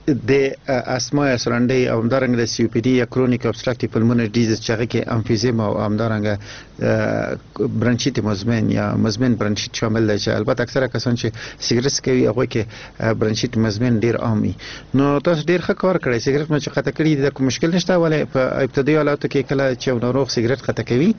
د اسما سرنده او همدارنګه د سی او پی ډي یا کرونیک ابستراکټیو پلمونري ډیزیز چې هغه کې امفیزیم او همدارنګه برانشیت مزمن یا مزمن برانشیت شامل دی چې البته اکثره کسان چې سیګریټ کوي هغه کې برانشیت مزمن ډیر عامي. نو تاسو ډیر ښه کار کړی، سیګریټ مې چې قطع کړی د کوم مشکل نشته، ولې په ابتدایي حالاتو کې کله چې ناروغ سیګریټ قطع کوي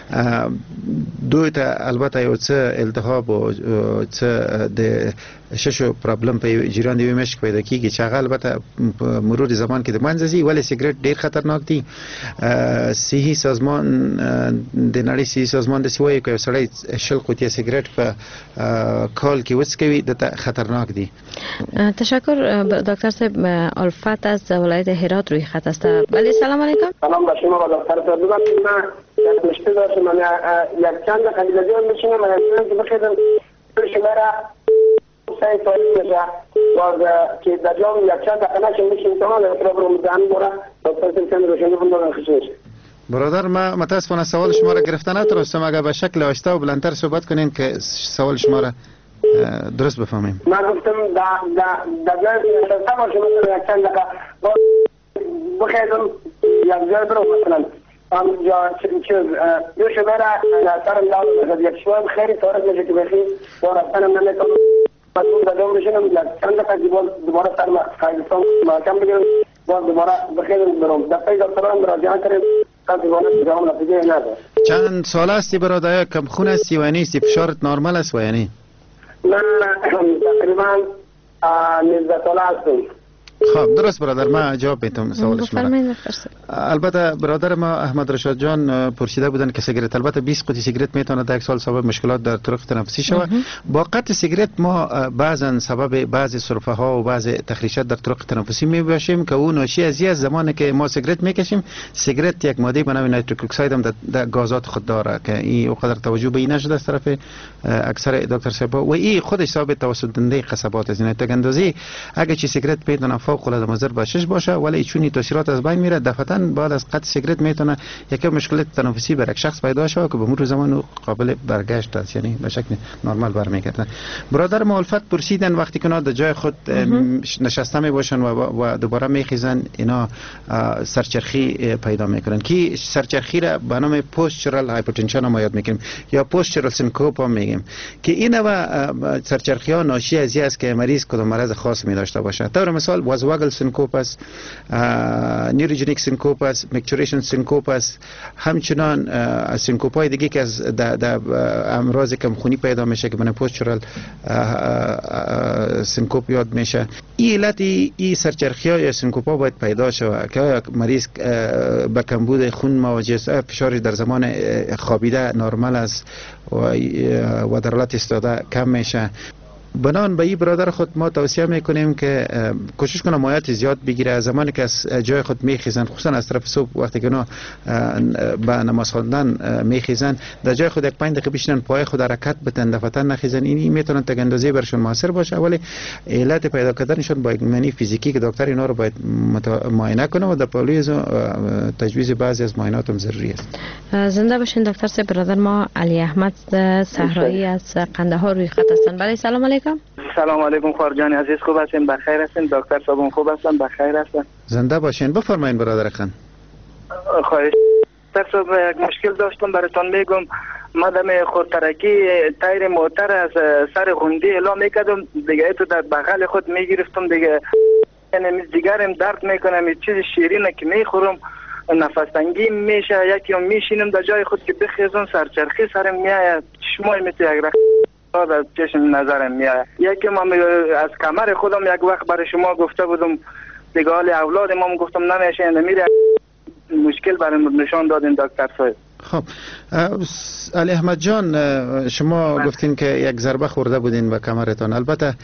دوی ته البته یو څه التهاب او څه د ششو پرابلم په جریان دی مشک پیدا کیږي چې هغه البته په مرور زمان کې د منځ ځي، ولې سیګریټ ډیر خطرناک دی. صحي سازمان د نړۍ صحي سازمان د سوي کوي سړی شل قوتیه سیګریټ په کال کې وڅکوي د خطرناک دی. تشکر دکتر صاحب. الفت از ولایت هرات روی خط است. بله سلام علیکم. سلام به شما دکتر صاحب. من یک مشکل داشتم، من یک چند دقیقه دیگه میشینم من که بخیرم شما را سعی تاریخ میشه و که در جام یک چند دقیقه نشون میشین تمام پروگرام دارم برا دکتر صاحب چند روشنی بندن خصوص. برادر ما متاسفانه سوال شما را گرفته نتونستم، اگر به شکل آهسته و بلندتر صحبت کنین که سوال شما را درست بفهمیم. من گفتم در در جای نشسته باشم مثلا یک چند دقیقه بخیرم یک جای برو مثلا هم جا چیز یو شما را سرم دارم یک شما خیلی تارک میشه که بخیر و رفتن من نکنم مسئول دادم بشنم یک چند دقیقه دوباره سرم خیلیستان محکم بگیرم باز دوباره بخیرم برم در پای دکتران مراجعه کریم تا دوباره جواب نتیجه نداره. چند سال هستی برادر؟ کم خون هستی و نیستی؟ فشارت نرمال است و یعنی؟ من تقریبا نوزده ساله هستم. خب درست برادر، ما جواب میتونم سوال شما را. البته برادر ما احمد رشاد جان پرسیده بودن که سیگرت البته بیست قطعه سیگرت میتونه در یک سال سبب مشکلات در طرق تنفسی شود. با قطع سیگرت ما بعضا سبب بعضی سرفه ها و بعضی تخریشات در طرق تنفسی میباشیم که اون ناشی از از زمانی که ما سیگرت میکشیم. سیگرت یک ماده به نام نیتریک اکساید هم در گازات خود داره که این اونقدر توجه به این نشده از طرف اکثر دکتر صاحب و این خودش ثابت توسط دنده قصبات از این تگندازی اگه چی سیگرت میتونه فوق العاده مضر باشش باشه، ولی چون تاثیرات از بین میره دفعتاً بعد از قطع سیگرت میتونه یک مشکلات تنفسی بر یک شخص پیدا شه که به مرور زمان قابل برگشت است، یعنی به شکل نرمال برمیگرده. برادر مولفت پرسیدن وقتی که در جای خود نشسته می باشن و دوباره میخیزن اینا سرچرخی پیدا میکنن که سرچرخی را به نام پوستچرال هایپرتنشن ما یاد میکنیم یا پوستچرال سینکوپ هم میگیم که این و سرچرخی ها ناشی از این است که مریض کدام مرض خاص می داشته باشه. طور مثال وازواگل سینکوپ است، نیوروجنیک سینکوپ است، میکچوریشن سینکوپ است، همچنان سینکوپ های دیگه که از در امراض کمخونی پیدا میشه که من پوستچرال سینکوپ یاد میشه. این علت این سرچرخی ها یا سینکوپ ها باید پیدا شود که مریض به کمبود خون مواجه است، فشارش در زمان خوابیده نرمال است و در حالت ایستاده کم میشه. بنان به این برادر خود ما توصیه میکنیم که کوشش کنه مایعات زیاد بگیره. زمانی که از جای خود میخیزن خصوصا از طرف صبح وقتی که اونا به نماز خواندن میخیزن در جای خود یک پنج دقیقه بشینن پای خود حرکت بدن دفعتا نخیزن، این میتونن تگندازی برشون موثر باشه، ولی علت پیدا کردنشون با یک معنی فیزیکی که دکتر اینا رو باید معاینه کنه و در پالوی تجویز بعضی از معاینات هم ضروری است. زنده باشین دکتر صاحب. برادر ما علی احمد صحرایی از قندهار روی خط هستن. بله سلام علیکم. سلام علیکم خارجان عزیز، خوب هستین؟ بخیر هستین؟ دکتر صاحب خوب هستن؟ بخیر هستن؟ زنده باشین. بفرمایید برادر خان. خواهش. دکتر صاحب یک مشکل داشتم براتون میگم. مدام خودترکی تایر موتر از سر غنده اعلام میکردم دیگه تو در بغل خود میگرفتم دیگه، یعنی جگرم درد میکنم، چیز شیرینه که میخورم نفس تنگی میشه، یکی هم میشینم در جای خود که بخیزم سرچرخی سرم میآید، چشمای مثل یک رخت از چشم نظرم میآید. یکی من از کمر خودم یک وقت برای شما گفته بودم دیگه حال اولاد ما گفتم نمیشه نمیره، مشکل برای نشان دادین دکتر صاحب. خب علی احمد جان شما گفتین که یک ضربه خورده بودین به کمرتان، البته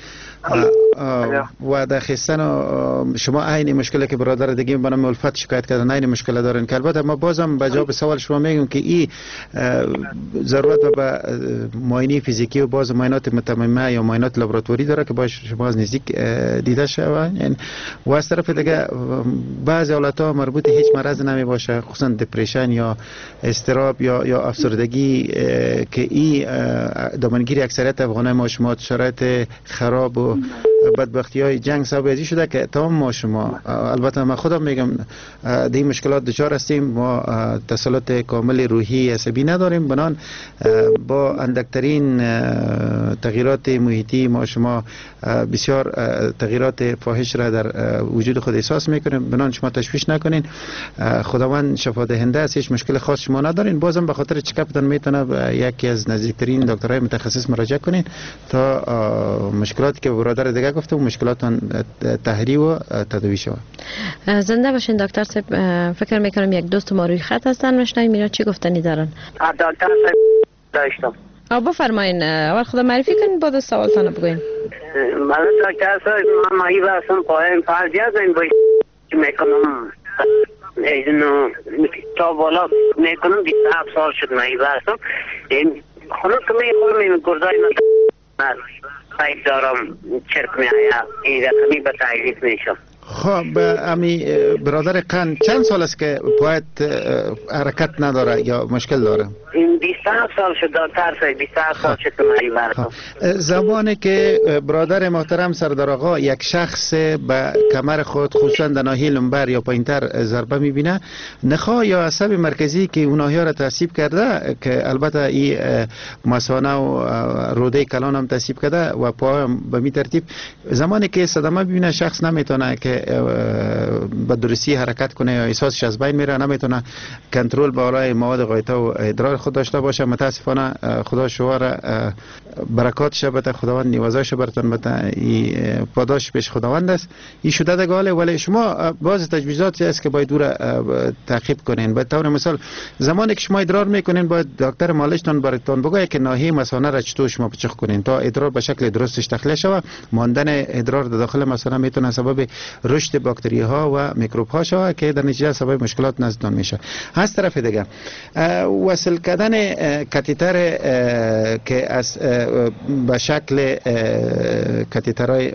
و در خستن شما عین مشکلی که برادر دیگه به نام الفت شکایت کردن عین مشکل دارن که البته ما بازم به جواب سوال شما میگم که این ضرورت به معاینه فیزیکی و باز معاینات متممه یا معاینات لابراتوری داره که باش شما از نزدیک دیده شود. و از طرف دیگه بعضی حالت‌ها مربوط هیچ مرض نمی باشه، خصوصا دپرشن یا استراب یا یا افسردگی که این دامنگیری اکثریت افغانای ما شما شرایط خراب و بدبختی های جنگ سبب شده که تمام ما شما، البته من خودم میگم در این مشکلات دچار هستیم. ما تسلط کامل روحی عصبی نداریم، بنان با اندکترین تغییرات محیطی ما شما بسیار تغییرات فاحش را در وجود خود احساس میکنیم. بنان شما تشویش نکنین، خداوند شفا دهنده است، هیچ مشکل خاص شما ندارین. بازم به خاطر چکاپتان میتونه به یکی از نزدیکترین دکترای متخصص مراجعه کنین تا مشکلاتی که برادر دیگه گفته و مشکلاتون تحریری و تداوی شود. زنده باشین دکتر صاحب. فکر میکنم یک دوست ما روی خط هستن، میشنویم اینا چی گفتنی دارن. دکتر صاحب داشتم. آ بفرمایین، اول خدا معرفی کنین بعد سوالتون بگوین. من دکتر صاحب من مایی واسم قائم فرضیت این باید میکنم اینو تا بالا میکنم بیست و هفت سال شد مایی واسم این خونه که میخورم این گردای من پایب دارم چرک میآیا این رقمی به تعریف میشم. خب امی برادر قند چند سال است که پایت حرکت نداره یا مشکل داره؟ این بیست و هفت سال شد دکتر صاحب، بیست و هفت سال شد که مایی واسم. زمانی که برادر محترم سردار آقا یک شخص به کمر خود خصوصا در ناحیه لنبر یا پایینتر ضربه میبینه، نخا یا عصب مرکزی که اون ناحیه را تعصیب کرده که البته این مثانه و روده کلان هم تعصیب کرده و پا به می ترتیب، زمانی که صدمه ببینه شخص نمیتونه که به درستی حرکت کنه یا احساسش از بین میره، نمیتونه کنترل بالای مواد غایطه و ادرار خود داشته باشه. متاسفانه خدا شما برکاتش بده، خداوند نیوازش برتون بده، این پاداش پیش خداوند است. این شده دگاله، ولی شما باز تجویزاتی است که باید دور تعقیب کنین. به طور مثال زمانی که شما ادرار میکنین باید دکتر مالشتون براتون بگه که ناحیه مثانه را چطور شما پچخ کنین تا ادرار به شکل درستش تخلیه شود. ماندن ادرار در داخل مثانه میتونه سبب رشد باکتری ها و میکروب ها شود که در نتیجه سبب مشکلات نزدتان میشه. از طرف دیگه وصل کردن کاتتر که از به شکل کاتترهای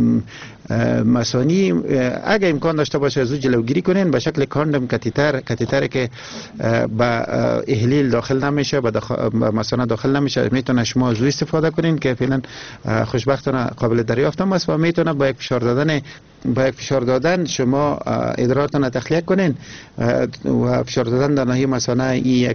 مثانی اگه امکان داشته باشه از جلوگیری کنین به شکل کاندوم کاتتر، کاتتر که به احلیل داخل نمیشه، به مثانه داخل نمیشه، میتونه شما از استفاده کنین که فعلا خوشبختانه قابل دریافت است و میتونه با یک فشار دادن با یک فشار دادن شما ادرارتون تخلیه کنین و فشار دادن در ناحیه مثانه این یک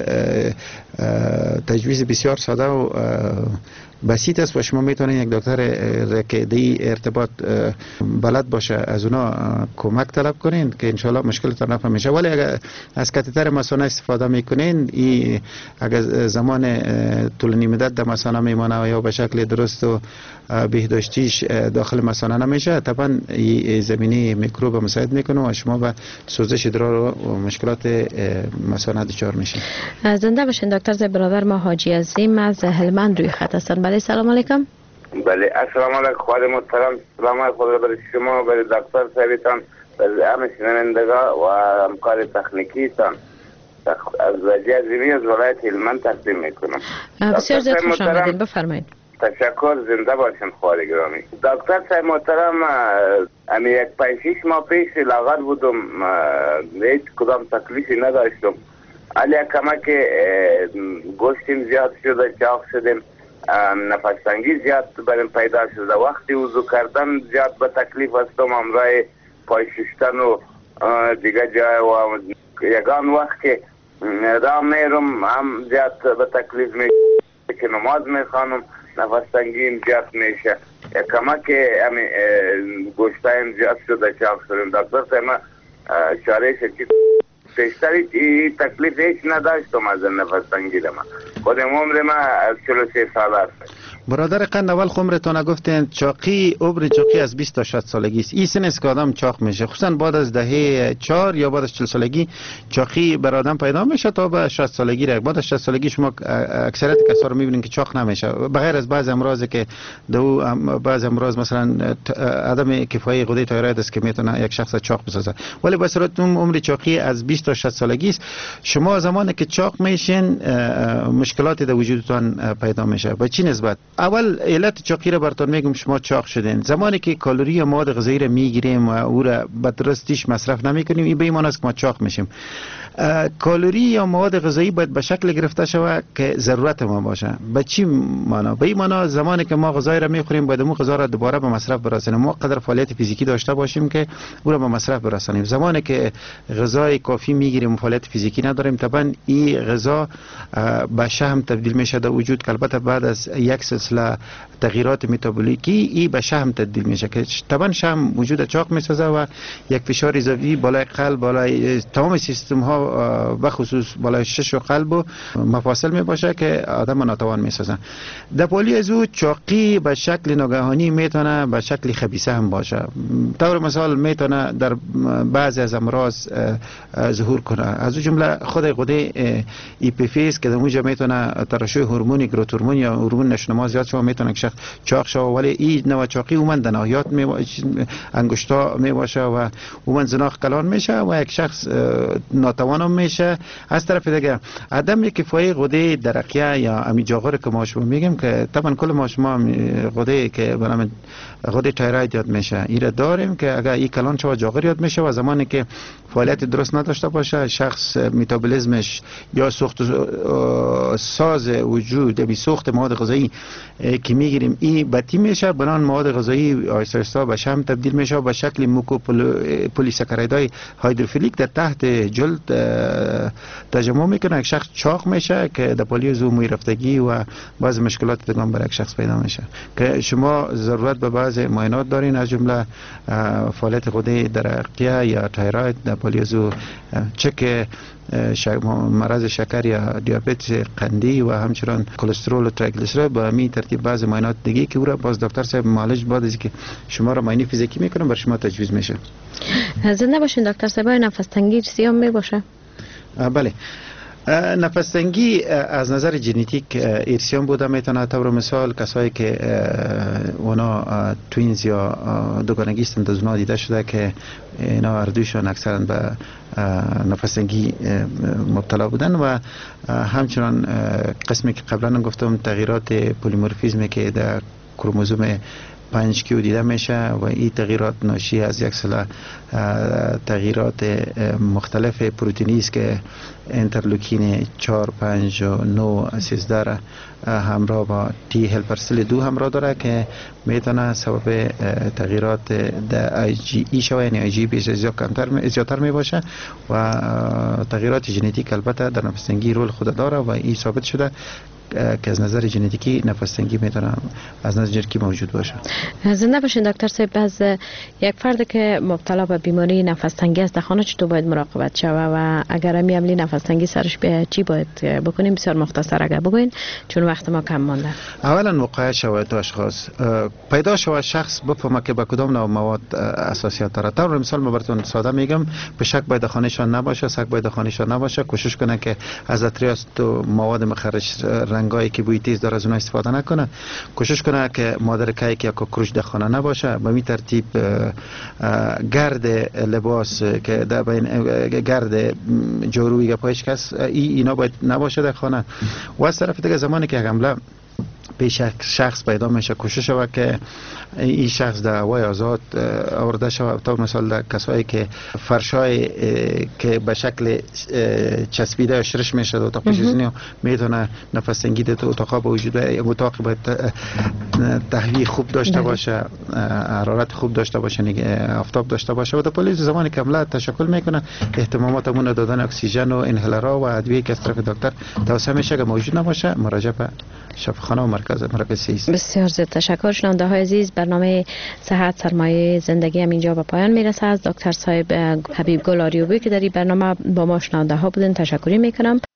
تجویز بسیار ساده و بسیط است و شما میتونید یک دکتر که دی ارتباط بلد باشه از اونا کمک طلب کنین که انشالله مشکلتان رفع میشه. ولی اگر از کاتتر مثانه استفاده میکنین این اگر زمان طولانی مدت در مثانه میمانه و یا به شکل درست و بهداشتیش داخل مثانه نمیشه، طبعا این زمینه میکروب مساعد میکنه و شما به سوزش ادرار و مشکلات مثانه دچار میشین. زنده باشین دکتر زی. برادر ما حاجی عظیم از هلمند روی خط هستن. بله سلام علیکم. بله السلام علیکم خواهر محترم، سلام خدا برای شما، برای دکتر صاحبتان، برای همه شنوندگان و همکار تکنیکیتان. از وجه عظیمی از ولایت هلمند تقدیم میکنم. بسیار زیاد خوش آمدید، بفرمایید. تشکر، زنده باشین خواهر گرامی. دکتر صاحب محترم، امی یک پنج شش ماه پیش لاغر بودم، هیچ کدام تکلیفی نداشتم، ولی کمک گوشتیم زیاد شده، چاق شدیم، نفس تنگی زیاد برم پیدا شده، وقتی وضو کردن زیاد به تکلیف هستم، همراه پای ششتن و دیگه جای و یگان وقت که راه میرم هم زیاد به تکلیف میشه که نماز میخوانم نفس تنگیم زیاد میشه، کمک همین گوشتایم زیاد شده، چاق شدیم. دکتر صاحب چاره چی پیشتری تکلیف هیچ نداشتم از نفس تنگی ما، خودم عمر ما چهل و سه سال است. برادر قند اول عمرتون گفتین چاقی عمر چاقی از بیست تا شصت سالگی است. این سن است که آدم چاق میشه، خصوصا بعد از دهه چهار یا بعد از چهل سالگی چاقی بر آدم پیدا میشه تا به شصت سالگی رسید. بعد از شصت سالگی شما اکثریت کسا رو میبینین که چاق نمیشه، بغیر از بعض امراضی که دو بعض امراض مثلا عدم کفایی غده تایروید است که میتونه یک شخص چاق بسازه، ولی به صورت عمر چاقی از بیست تا شصت سالگی است. شما زمانی که چاق میشین مشکلاتی در وجودتان پیدا میشه. به چی نسبت؟ اول علت چاقی را براتون میگم. شما چاق شدین زمانی که کالری یا مواد غذایی را میگیریم و او را به درستیش مصرف نمیکنیم، این به این معنی است که ما چاق میشیم. کالری یا مواد غذایی باید به شکل گرفته شود که ضرورت ما باشه. به چی معنا؟ به این معنا زمانی که ما غذای را میخوریم باید اون غذا را دوباره به مصرف برسانیم. ما قدر فعالیت فیزیکی داشته باشیم که او را به مصرف برسانیم. زمانی که غذای کافی میگیریم و فعالیت فیزیکی نداریم، طبعا این غذا به شحم تبدیل میشه در وجود، که البته بعد از یک سلسله تغییرات متابولیکی این به شحم تبدیل میشه که طبعا شحم وجود چاق میسازه و یک فشار اضافی بالای قلب، بالای تمام سیستم ها به خصوص بالای شش و قلب و مفاصل می باشه که آدم ناتوان می سازن. در پالی از او چاقی به شکل ناگهانی میتونه به شکل خبیثه هم باشه. طور مثال میتونه در بعضی از امراض ظهور کنه، از او جمله خود غده ایپیفیز که در اونجا میتونه ترشح هورمون گروت هورمون یا هورمون نشونما زیاد شوه، میتونه شخص چاق شوه. ولی این نوع چاقی عموما در ناحیات می انگشتا می باشه و عموما زناخ کلان میشه و یک شخص ناتوان میشه. از طرف دیگه عدم کفایی غده درقیه یا امی جاغر که ما شما میگیم که طبعا کل ما شما غده که به نام غده تایروید یاد میشه ایره داریم که اگر این کلان شو جاغر یاد میشه و زمانی که فعالیت درست نداشته باشه شخص متابولیسمش یا سوخت ساز وجود بی سوخت مواد غذایی که میگیریم این بطی میشه، بنان مواد غذایی آهسته آهسته به شحم تبدیل میشه و به شکل موکوپولیساکاریدهای هیدروفیلیک در تحت جلد تجمع میکنه. یک شخص چاق میشه که در پالی زو موی رفتگی و بعض مشکلات دیگه برای یک شخص پیدا میشه که شما ضرورت به بعض معاینات دارین، از جمله فعالیت غده درقیه یا تایروید در پالی زو، چک مرض شکر یا دیابت قندی و همچنان کلسترول و تریگلیسیرید. با همین ترتیب بعض معاینات دیگه که او را باز دکتر صاحب معالج بعد از که شما را معاینه فیزیکی میکنن بر شما تجویز میشه. زنده باشین دکتر صاحب. نفس تنگی سیام می باشه؟ بله، نفس تنگی از نظر ژنتیک ارثیان بوده میتونه. طور مثال کسایی که اونا توینز یا دوگانگی هستند از اونا دیده شده که اینا اردوشان اکثرا به نفس تنگی مبتلا بودن و همچنان قسمی که قبلا گفتم تغییرات پلیمورفیزمی که در کروموزوم پنج کیو دیده میشه و این تغییرات ناشی از یک سلسله تغییرات مختلف پروتئینی است که انترلوکین چهار، پنج و نه، سیزده را همراه با تی هلپر سل دو همراه داره که میتونه سبب تغییرات در آی جی ای شوه، یعنی آی جی بیش از زیادتر می باشه و تغییرات ژنتیک البته در نفس تنگی رول خود داره و این ثابت شده که از نظر ژنتیکی نفس تنگی میتونه از نظر ژنتیکی موجود باشه. زنده باشین دکتر صاحب. از یک فرد که مبتلا به بیماری نفس تنگی است در خانه چطور باید مراقبت شوه و اگر همی عملی نفس تنگی سرش بیاید چی باید بکنیم؟ بسیار مختصر اگر بگوین چون وقت ما کم مانده. اولا وقایع شود تو اشخاص پیدا شود شخص بفهمه که با کدام نوع مواد اساسیات داره. طور مثال ما براتون ساده میگم، به شک باید خانهشان نباشه، سگ باید خانهشان نباشه، کوشش کنه که از اتریاست و مواد مخرج رنگایی که بوی تیز داره از اونها استفاده نکنه، کوشش کنه که مادر کیک یا کوکروچ در خانه نباشه. به این ترتیب گرد لباس که در بین گرد جورویی یا پایش کس ای اینا باید نباشه در خانه. و از طرف دیگه زمانی که حمله پیش شخص پیدا میشه کوشش شود که این شخص در هوای آزاد آورده شود. تا مثال در کسایی که فرشای که به شکل چسبیده یا شرش میشه در اتاق نشستنی میتونه نفس تنگی در اتاق با وجود اتاق باید تهویه خوب داشته باشه، حرارت خوب داشته باشه، آفتاب داشته باشه و در پلیس زمانی که حمله تشکل میکنه احتماماتمون دادن اکسیژن و انهلرها و ادویه که از طرف دکتر توصیه میشه که موجود نباشه مراجعه به شفاخانه و مرکز مرکزی است. بسیار زیاد تشکر. شنونده های عزیز، برنامه صحت سرمایه زندگی هم اینجا به پایان میرسه. از دکتر صاحب حبیب گل آریوبی که در این برنامه با ما شنونده ها بودن تشکر میکنم.